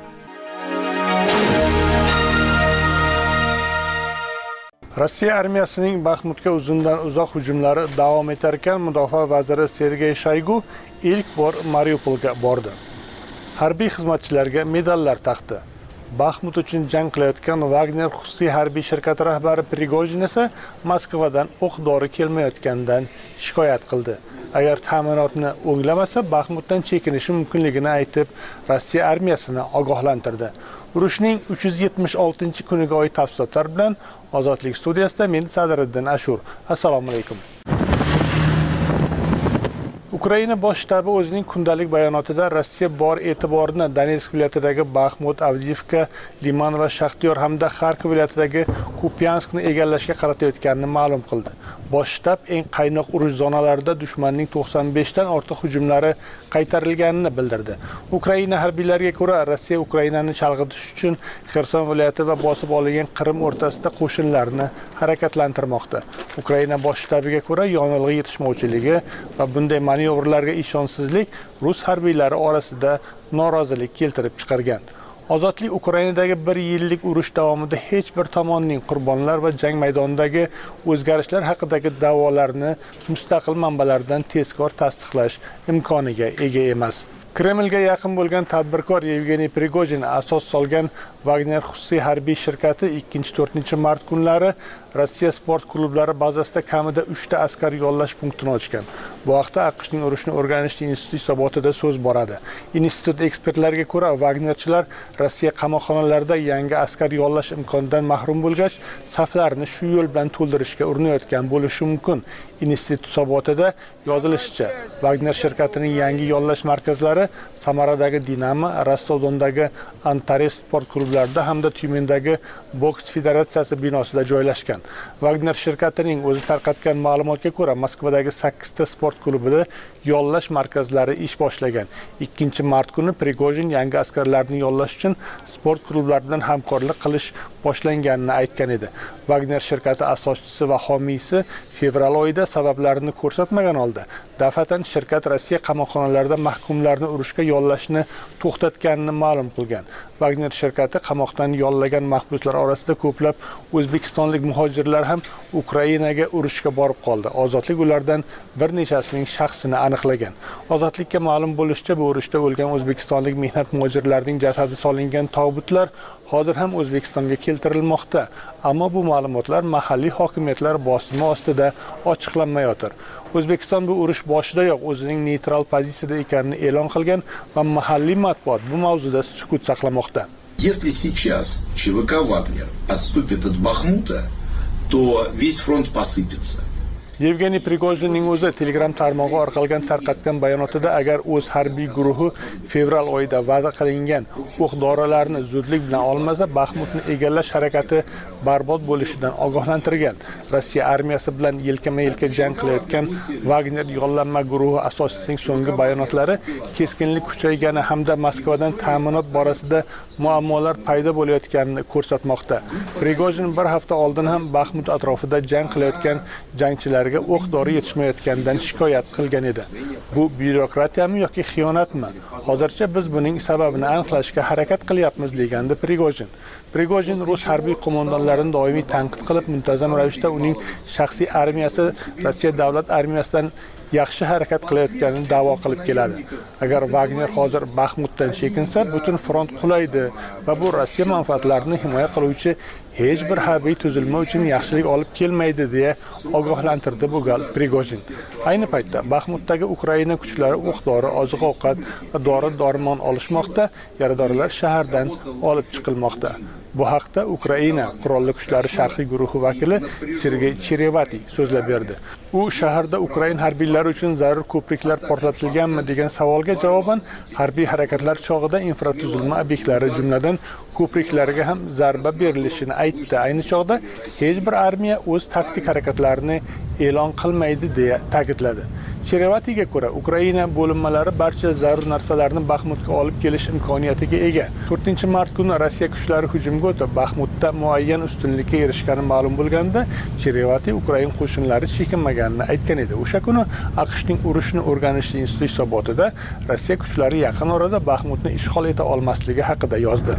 Rossiya armiyasining Baxmutga uzundan uzoq hujumlari davom etar ekan, mudofaa vaziri Sergey Shoygu ilk bor Mariupolga bordi. Harbiy xizmatchilarga medallar taqdi. Baxmut uchun jang qilayotgan Wagner xususiy harbiy shirkati rahbari Prigojin esa Moskvadan o'q-dori kelmayotganidan shikoyat qildi. Agar ta'minotni o'nglamasa, Baxmutdan chekinishi mumkinligini aytib, Rossiya armiyasini ogohlantirdi. Urushning uch yuz yetmish oltinchi kuniga oid tafsilotlar bilan Ozodlik studiyasida men Sadriddin Ashur. Assalomu alaykum. Ukraina bosh shtabi o'zining kundalik bayonotida Rossiya bor e'tiborini Donetsk viloyatidagi Baxmut, Avdiivka, Liman va Shaxtyor hamda Xarkov viloyatidagi Kupyanskni egallashga qaratayotganini ma'lum qildi. Bosh shtab eng qaynoq urush zonalarida dushmanning to'qson besh dan ortiq hujumlari qaytarilganini bildirdi. Ukraina harbiylariga ko'ra, Rossiya Ukrainani chalg'itish uchun Xerson viloyati va bosib olingan Qrim o'rtasida qo'shinlarni harakatlantirmoqda. Ukraina bosh shtabiga ko'ra, yonilg'i yetishmovchiligi va bunday manevrlarga ishonchsizlik rus harbiylari orasida norozilik keltirib chiqargan. Ozodlik Ukrainadagi bir yillik urush davomida hech bir tomonning qurbonlar va jang maydonidagi o'zgarishlar haqidagi da'volarni mustaqil manbalardan tezkor tasdiqlash imkoniga ega emas. Kremlga yaqin bo'lgan tadbirkor Yevgeniy Prigojin asos solgan Wagner xususiy harbiy shirkati ikkinchi to'rtinchi mart kunlari Rossiya sport klublari bazasida kamida uchta askar yollash punktini ochgan. Bu haqda AQShning urushni o'rganish instituti hisobotida so'z boradi. Institut ekspertlariga ko'ra, Wagnerchilar Rossiya qamoqxonalarida yangi askar yollash imkonidan mahrum bo'lgach, saflarini shu yo'l bilan to'ldirishga urinayotgan bo'lishi mumkin. Institut hisobotida yozilishicha, Wagner shirkatining yangi yollash markazlari Samaradagi Dinamo, Rostov-Dondagi Antares sport klublarida hamda Tyumendagi boks federatsiyasi binosida joylashgan. Wagner shirkatining o'zi tarqatgan ma'lumotga ko'ra, Moskvadagi sakkizta sport klubida yollash markazlari ish boshlagan. ikkinchi mart kuni Prigojin yangi askarlarni yollash uchun sport klublari bilan hamkorlik qilish boshlanganini aytgan edi. Wagner shirkati asoschisi va homiysi fevral oyida sabablarini ko'rsatmagan holda daf'atan shirkat Rossiya qamoqxonalarida mahkumlarni urushga yollashni to'xtatganini ma'lum qilgan. Wagner shirkati qamoqdan yollagan mahbuslar orasida ko'plab o'zbekistonlik muhojirlar ham Ukrainaga urushga borib qoldi. Ozodlik ulardan bir nechasining shaxsini aniqlagan. Ozodlikka ma'lum bo'lishicha, bu urushda o'lgan o'zbekistonlik mehnat muhojirlarining jasadi solingan tobutlar hozir ham O'zbekistonga keltirilmoqda. Ammo bu ma'lumotlar mahalliy hokimiyatlar bosimi ostida ochiqlanmayotir. O'zbekiston bu urush boshidayoq o'zining neytral pozitsiyada ekanini e'lon qilgan va mahalliy matbuot bu mavzuda sukut saqlamoqda. Если сейчас ЧВК «Вагнер» отступит от Бахмута, то весь фронт посыпется. Yevgeniy Prigojinning o'zi Telegram tarmog'i orqali tarqatgan bayonotida agar o'z harbiy guruhi fevral oyida va'da qilingan o'q-dorilarni zudlik bilan olmasa, Baxmutni egallash harakati barbod bo'lishidan ogohlantirgan. Rossiya armiyasi bilan yelkama-yelka jang qilayotgan Wagner yollanma guruhi asoschisining so'nggi bayonotlari keskinlik kuchaygani hamda Moskvadan ta'minot borasida muammolar paydo bo'layotganini ko'rsatmoqda. Prigojin bir hafta oldin ham Baxmut atrofida jang qilayotgan jangchilar o'q-dori yetishmayotganidan shikoyat qilgan edi. Bu byurokratiyami yoki xiyonatmi? Hozircha biz buning sababini aniqlashga harakat qilyapmiz, degandi Prigojin. Prigojin rus harbiy qo'mondonlarini doimiy tanqid qilib, muntazam ravishda uning shaxsiy armiyasi Rossiya davlat armiyasidan yaxshi harakat qilayotganini da'vo qilib keladi. Agar Wagner hozir Baxmutdan chekinsa, butun front qulaydi va bu Rossiya manfaatlarini himoya qiluvchi hech bir harbiy tuzilma uchun yaxshilik olib kelmaydi deya ogohlantirdi bu gal Prigojin. Ayni paytda Baxmutdagi Ukraina kuchlari o'q-dori, oziq-ovqat va dori-dormon olishmoqda, yaradorlar shahardan olib chiqilmoqda. Bu haqda Ukraina qurolli kuchlari sharqiy guruhi vakili Sergey Cherevati so'zlab berdi. U shaharda Ukraina harbiylari uchun zarur ko'priklar portlatilganmi degan savolga javoban, harbiy harakatlar chog'ida infratuzilma obyektlari, jumladan ko'priklarga ham zarba berilishini aytdi. Ayni chog'da hech bir armiya o'z taktik harakatlarini e'lon qilmaydi deya ta'kidladi. Cherevatiga ko'ra, Ukraina bo'linmalari barcha zarur narsalarni Baxmutga olib kelish imkoniyatiga ega. to'rtinchi mart kuni Rossiya kuchlari hujumga o'tib, Baxmutda muayyan ustunlikka erishgani ma'lum bo'lganda, Cherevati Ukraina qo'shinlari chekinmaganini aytgan edi. O'sha kuni AQShning urushni o'rganish instituti hisobotida Rossiya kuchlari yaqin orada Baxmutni ishg'ol eta olmasligi haqida yozdi.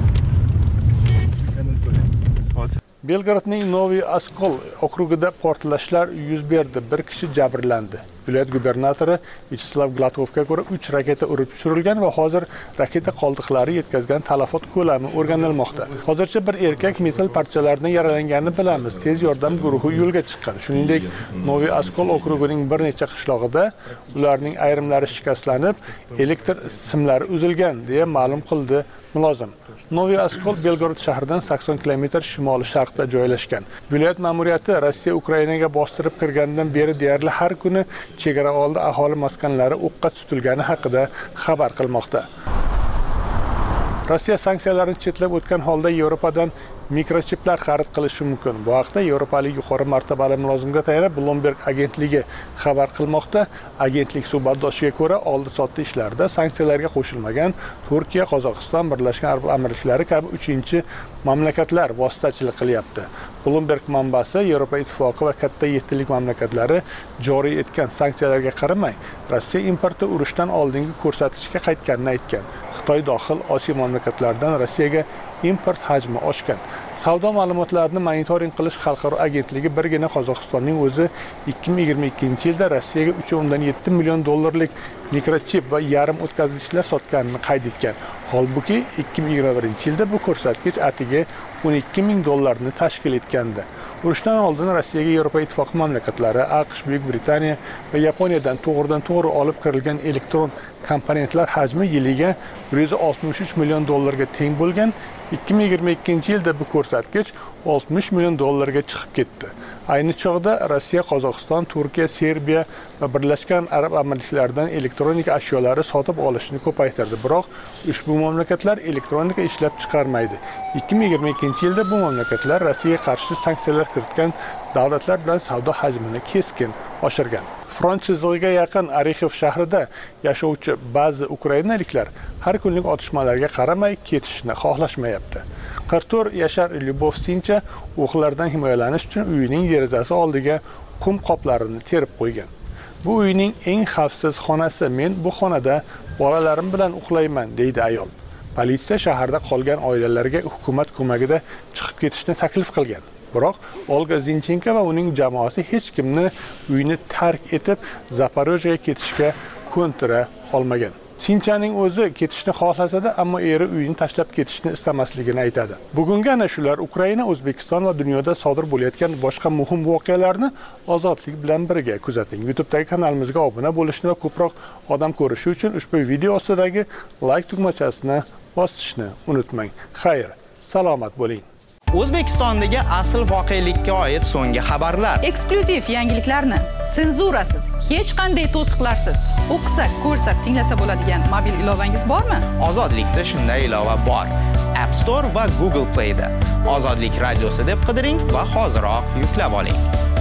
Belgradning Novi Oskol okrugida portlashlar yuz berdi. Bir kishi jabrlandi. Viloyat gubernatori Vyacheslav Gladkovga ko'ra uch raketa urib tushirilgan va hozir raketa qoldiqlari yetkazgan talafot ko'lami o'rganilmoqda. Hozircha bir erkak metal parchalaridan yaralanganini bilamiz. Tez yordam guruhi yo'lga chiqqan. Shuningdek, Novi Oskol okrugining bir necha qishlog'ida ularning ayrimlari shikastlanib, elektr simlari uzilgan deya ma'lum qildi mulozim. Novi Oskol Belgorod shahridan sakson kilometr shimoli-sharqda joylashgan. Viloyat ma'muriyati Rossiya Ukrainaga bostirib kirgandan beri deyarli har kuni chegara oldi aholi maskanlari o'qqa tutilgani haqida xabar qilmoqda. Rossiya sanksiyalarni chetlab o'tgan holda Yevropadan mikrochiplar xarid qilishi mumkin. Bu haqda Yevropalik yuqori martabali mulozimga tayanib Bloomberg agentligi xabar qilmoqda. Agentlik suhbatdoshiga ko'ra, oldi-sotdi ishlarida sanksiyalarga qo'shilmagan Turkiya, Qozog'iston, Birlashgan Arab Amirliklari kabi uchinchi mamlakatlar vositachilik qilyapti. Bloomberg manbasi Yevropa Ittifoqi va katta yettilik mamlakatlari joriy etgan sanksiyalarga qaramay, Rossiya importi urushdan oldingi ko'rsatkichga qaytganini aytgan. Xitoy dohil Osiyo mamlakatlaridan Rossiyaga import hajmi oshgan. Savdo ma'lumotlarini monitoring qilish xalqaro agentligi birgina Qozog'istonning o'zi ikki ming yigirma ikkinchi yilda Rossiyaga uch nuqta yetti million dollarlik mikrochip va yarim o'tkazgichlar sotganini qayd etgan. Holbuki ikki ming yigirma birinchi yilda bu ko'rsatkich atiga o'n ikki ming dollarni tashkil etgandi. Urushdan oldin Rossiyaga Yevropa Ittifoqi mamlakatlari, AQSh, Buyuk Britaniya va Yaponiyadan to'g'ridan to'g'ri olib kirilgan elektron komponentlar hajmi yiliga bir yuz oltmish uch million dollarga teng bo'lgan. ikki ming yigirma ikkinchi yilda bu ko'rsatkich oltmish million dollarga chiqib ketdi. Ayni chog'da Rossiya, Qozog'iston, Turkiya, Serbiya va Birlashgan Arab Amirliklaridan elektronika ashyolari sotib olishni ko'paytirdi. Biroq ushbu mamlakatlar elektronika ishlab chiqarmaydi. ikki ming yigirma ikkinchi yilda bu mamlakatlar Rossiyaga qarshi sanksiyalar kiritgan davlatlar bilan savdo hajmini keskin oshirgan. Front chizig'iga yaqin Orexov shahrida yashovchi ba'zi ukrainaliklar har kunlik otishmalarga qaramay ketishni xohlashmayapti. qirq to'rt yashar Lyubovsincha o'qlardan himoyalanish uchun uyining derazasi oldiga qum qoplarini terib qo'ygan. Bu uyning eng xavfsiz xonasi. Men bu xonada bolalarim bilan uxlayman, deydi ayol. Politsiya shaharda qolgan oilalarga hukumat ko'magida chiqib ketishni taklif qilgan. Biroq Olga Zinchenko va uning jamoasi hech kimni uyni tark etib Zaporojyega ketishga ko'ntira olmagan. Sinchaning o'zi ketishni xohlasa-da, ammo eri uyini tashlab ketishni istamasligini aytadi. Bugungi ana shular Ukraina, O'zbekiston va dunyoda sodir bo'layotgan boshqa muhim voqealarni Ozodlik bilan birga kuzating. YouTube'dagi kanalimizga obuna bo'lishni va ko'proq odam ko'rishi uchun ushbu video ostidagi like tugmachasini bosishni unutmang. Xayr, salomat bo'ling. O'zbekistondagi asl voqelikka oid so'nggi xabarlar. Eksklyuziv yangiliklarni senzurasiz, hech qanday to'siqlarsiz o'qisak, ko'rsak, tinglasa bo'ladigan mobil ilovangiz bormi? Ozodlikda shunday ilova bor. App Store va Google Play da. Ozodlik radiosi deb qidiring va hoziroq yuklab oling.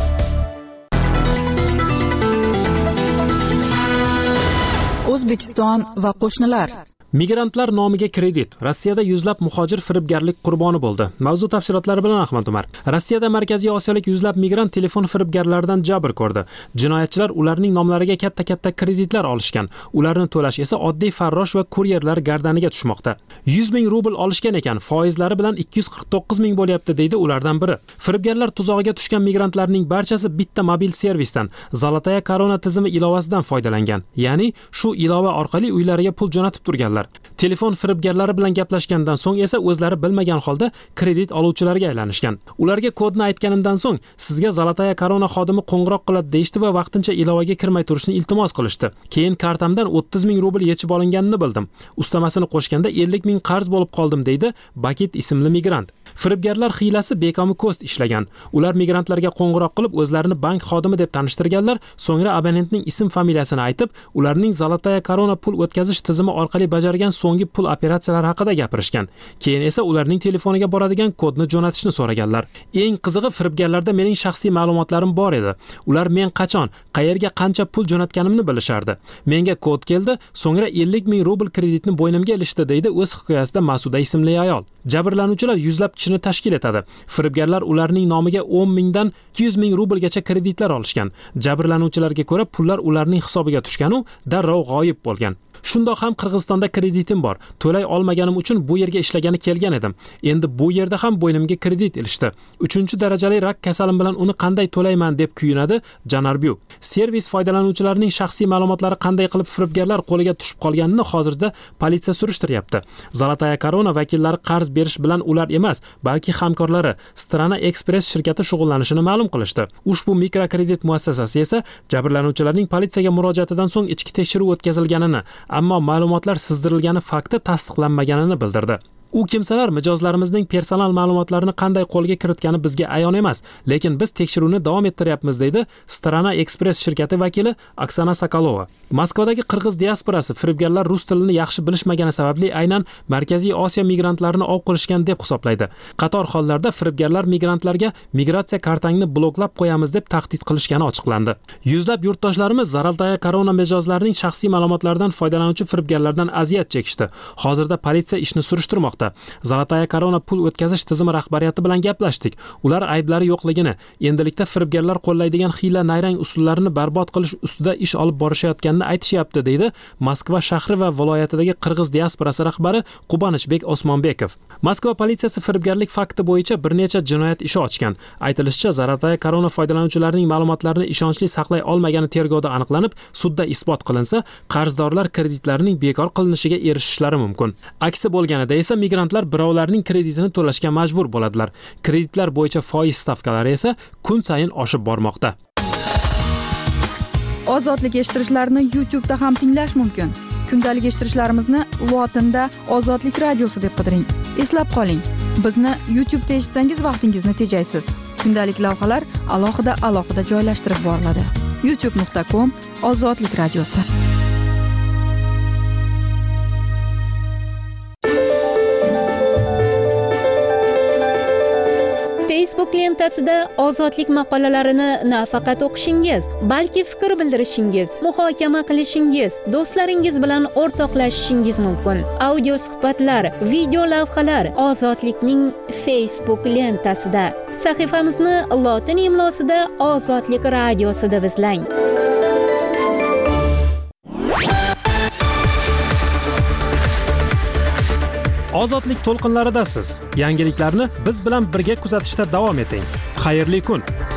O'zbekiston va qo'shnilar. Migrantlar nomiga kredit. Rossiyada yuzlab muhojir firibgarlik qurboni bo'ldi. Mavzu tafsilotlari bilan Ahmad Umar. Rossiyada Markaziy Osiyolik yuzlab migrant telefon firibgarlaridan jabr ko'rdi. Jinoyatchilar ularning nomlariga katta-katta kreditlar olishgan. Ularni to'lash esa oddiy farrosh va kuryerlar gardaniga tushmoqda. yuz ming rubl olishgan ekan, foizlari bilan ikki yuz qirq to'qqiz ming bo'lyapti, deydi ulardan biri. Firibgarlar tuzog'iga tushgan migrantlarning barchasi bitta mobil servisdan, Zolotaya Korona tizimi ilovasidan foydalangan. Ya'ni shu ilova orqali uylariga pul jo'natib turganlar. Telefon firibgarlari bilan gaplashgandan so'ng esa o'zlari bilmagan holda kredit oluvchilarga aylanishgan. Ularga kodni aytganimdan so'ng sizga Zolotaya Korona xodimi qo'ng'iroq qiladi deyishdi va vaqtincha ilovaga kirmay turishni iltimos qilishdi. Keyin kartamdan o'ttiz ming rubl yechib olinganini bildim. Ustamasini qo'shganda ellik ming qarz bo'lib qoldim, deydi Bakit ismli migrant. Firibgarlar hiylasi bekomi ko'st ishlagan. Ular migrantlarga qo'ng'iroq qilib o'zlarini bank xodimi deb tanishtirganlar, so'ngra abonentning ism familiyasini aytib, ularning Zolotaya Korona pul o'tkazish tizimi orqali bajargan so'nggi pul operatsiyalari haqida gapirishgan. Keyin esa ularning telefoniga boradigan kodni jo'natishni so'raganlar. Eng qizig'i, firibgarlarda mening shaxsiy ma'lumotlarim bor edi. Ular men qachon, qayerga qancha pul jo'natganimni bilishardi. Menga kod keldi, so'ngra ellik ming rubl kreditni bo'ynimga ilishdi, deydi o'z hikoyasida Masuda ismli ayol. Jabrlanuvchilar yuzlab kishini tashkil etadi. Firibgarlar ularning nomiga o'n mingdan ikki yuz ming rublgacha kreditlar olishgan. Jabrlanuvchilarga ko'ra pullar ularning hisobiga tushgan u darrov g'oyib bo'lgan. Shundoq ham Qirg'izistonda kreditim bor. To'lay olmaganim uchun bu yerga ishlagani kelgan edim. Endi bu yerda ham bo'ynimga kredit ilishdi. uchinchi darajali rak kasalim bilan uni qanday to'layman deb kuyunadi Janarbyu. Servis foydalanuvchilarining shaxsiy ma'lumotlari qanday qilib firibgarlar qo'liga tushib qolganini hozirda politsiya surishtiryapti. Zolotaya Korona vakillari qarz berish bilan ular emas, balki hamkorlari Strana Express shirkati shug'ullanishini ma'lum qilishdi. Ushbu mikrokredit muassasasi esa jabrlanuvchilarning politsiyaga murojaatidan so'ng ichki tekshiruv o'tkazilganini, ammo ma'lumotlar sizdirilgani fakti tasdiqlanmaganini bildirdi. U kimsalar mijozlarimizning personal ma'lumotlarini qanday qo'lga kiritgani bizga ayon emas, lekin biz tekshiruvni davom ettiryapmiz, deydi Strana Express shirkati vakili Oksana Sokolova. Moskvadagi qirg'iz diasporasi firibgarlar rus tilini yaxshi bilishmagani sababli aynan Markaziy Osiyo migrantlarini ov qilishgan deb hisoblaydi. Qator hollarda firibgarlar migrantlarga migratsiya kartangni bloklab qo'yamiz deb tahdid qilishgani ochiqlandi. Yuzlab yurtdoshlarimiz Zolotaya Korona mijozlarining shaxsiy ma'lumotlaridan foydalanuvchi firibgarlardan aziyat chekishdi. Hozirda politsiya ishni surishtirmoqda. bormoqda. Zolotaya korona pul o'tkazish tizimi rahbariyati bilan gaplashdik. Ular ayblari yo'qligini, endilikda firibgarlar qo'llaydigan xiyla nayrang usullarini barbod qilish ustida ish olib borishayotganini aytishyapti, deydi Moskva shahri va viloyatidagi qirg'iz diasporasi rahbari Qubanishbek Osmonbekov. Moskva politsiyasi firibgarlik fakti bo'yicha bir necha jinoyat ishi ochgan. Aytilishicha, Zolotaya korona foydalanuvchilarining ma'lumotlarini ishonchli saqlay olmagani tergovda aniqlanib, sudda isbot qilinsa, qarzdorlar kreditlarining bekor qilinishiga erishishlari mumkin. Aksi bo'lganida esa migrantlar birovlarning kreditini to'lashga majbur bo'ladilar. Kreditlar bo'yicha foiz stavkalari esa kun sayin oshib bormoqda. Ozodlik eshittirishlarni YouTube da ham tinglash mumkin. Kundalik eshittirishlarimizni lotinda Ozodlik radiosi deb qidiring. Eslab qoling, bizni YouTube da eshitsangiz vaqtingizni tejaysiz. Kundalik lavhalar alohida alohida joylashtirib boriladi. youtube nuqta com Ozodlik radiosi. Facebook lentasida ozodlik maqolalarini nafaqat o'qishingiz, balki fikr bildirishingiz, muhokama qilishingiz, do'stlaringiz bilan o'rtoqlashishingiz mumkin. Audio suhbatlar, video lavhalar Ozodlikning Facebook lentasida. Sahifamizni lotin imlosida Ozodlik radiosi deb izlang. Ozodlik to'lqinlaridasiz. Yangiliklarni biz bilan birga kuzatishda davom eting. Xayrli kun.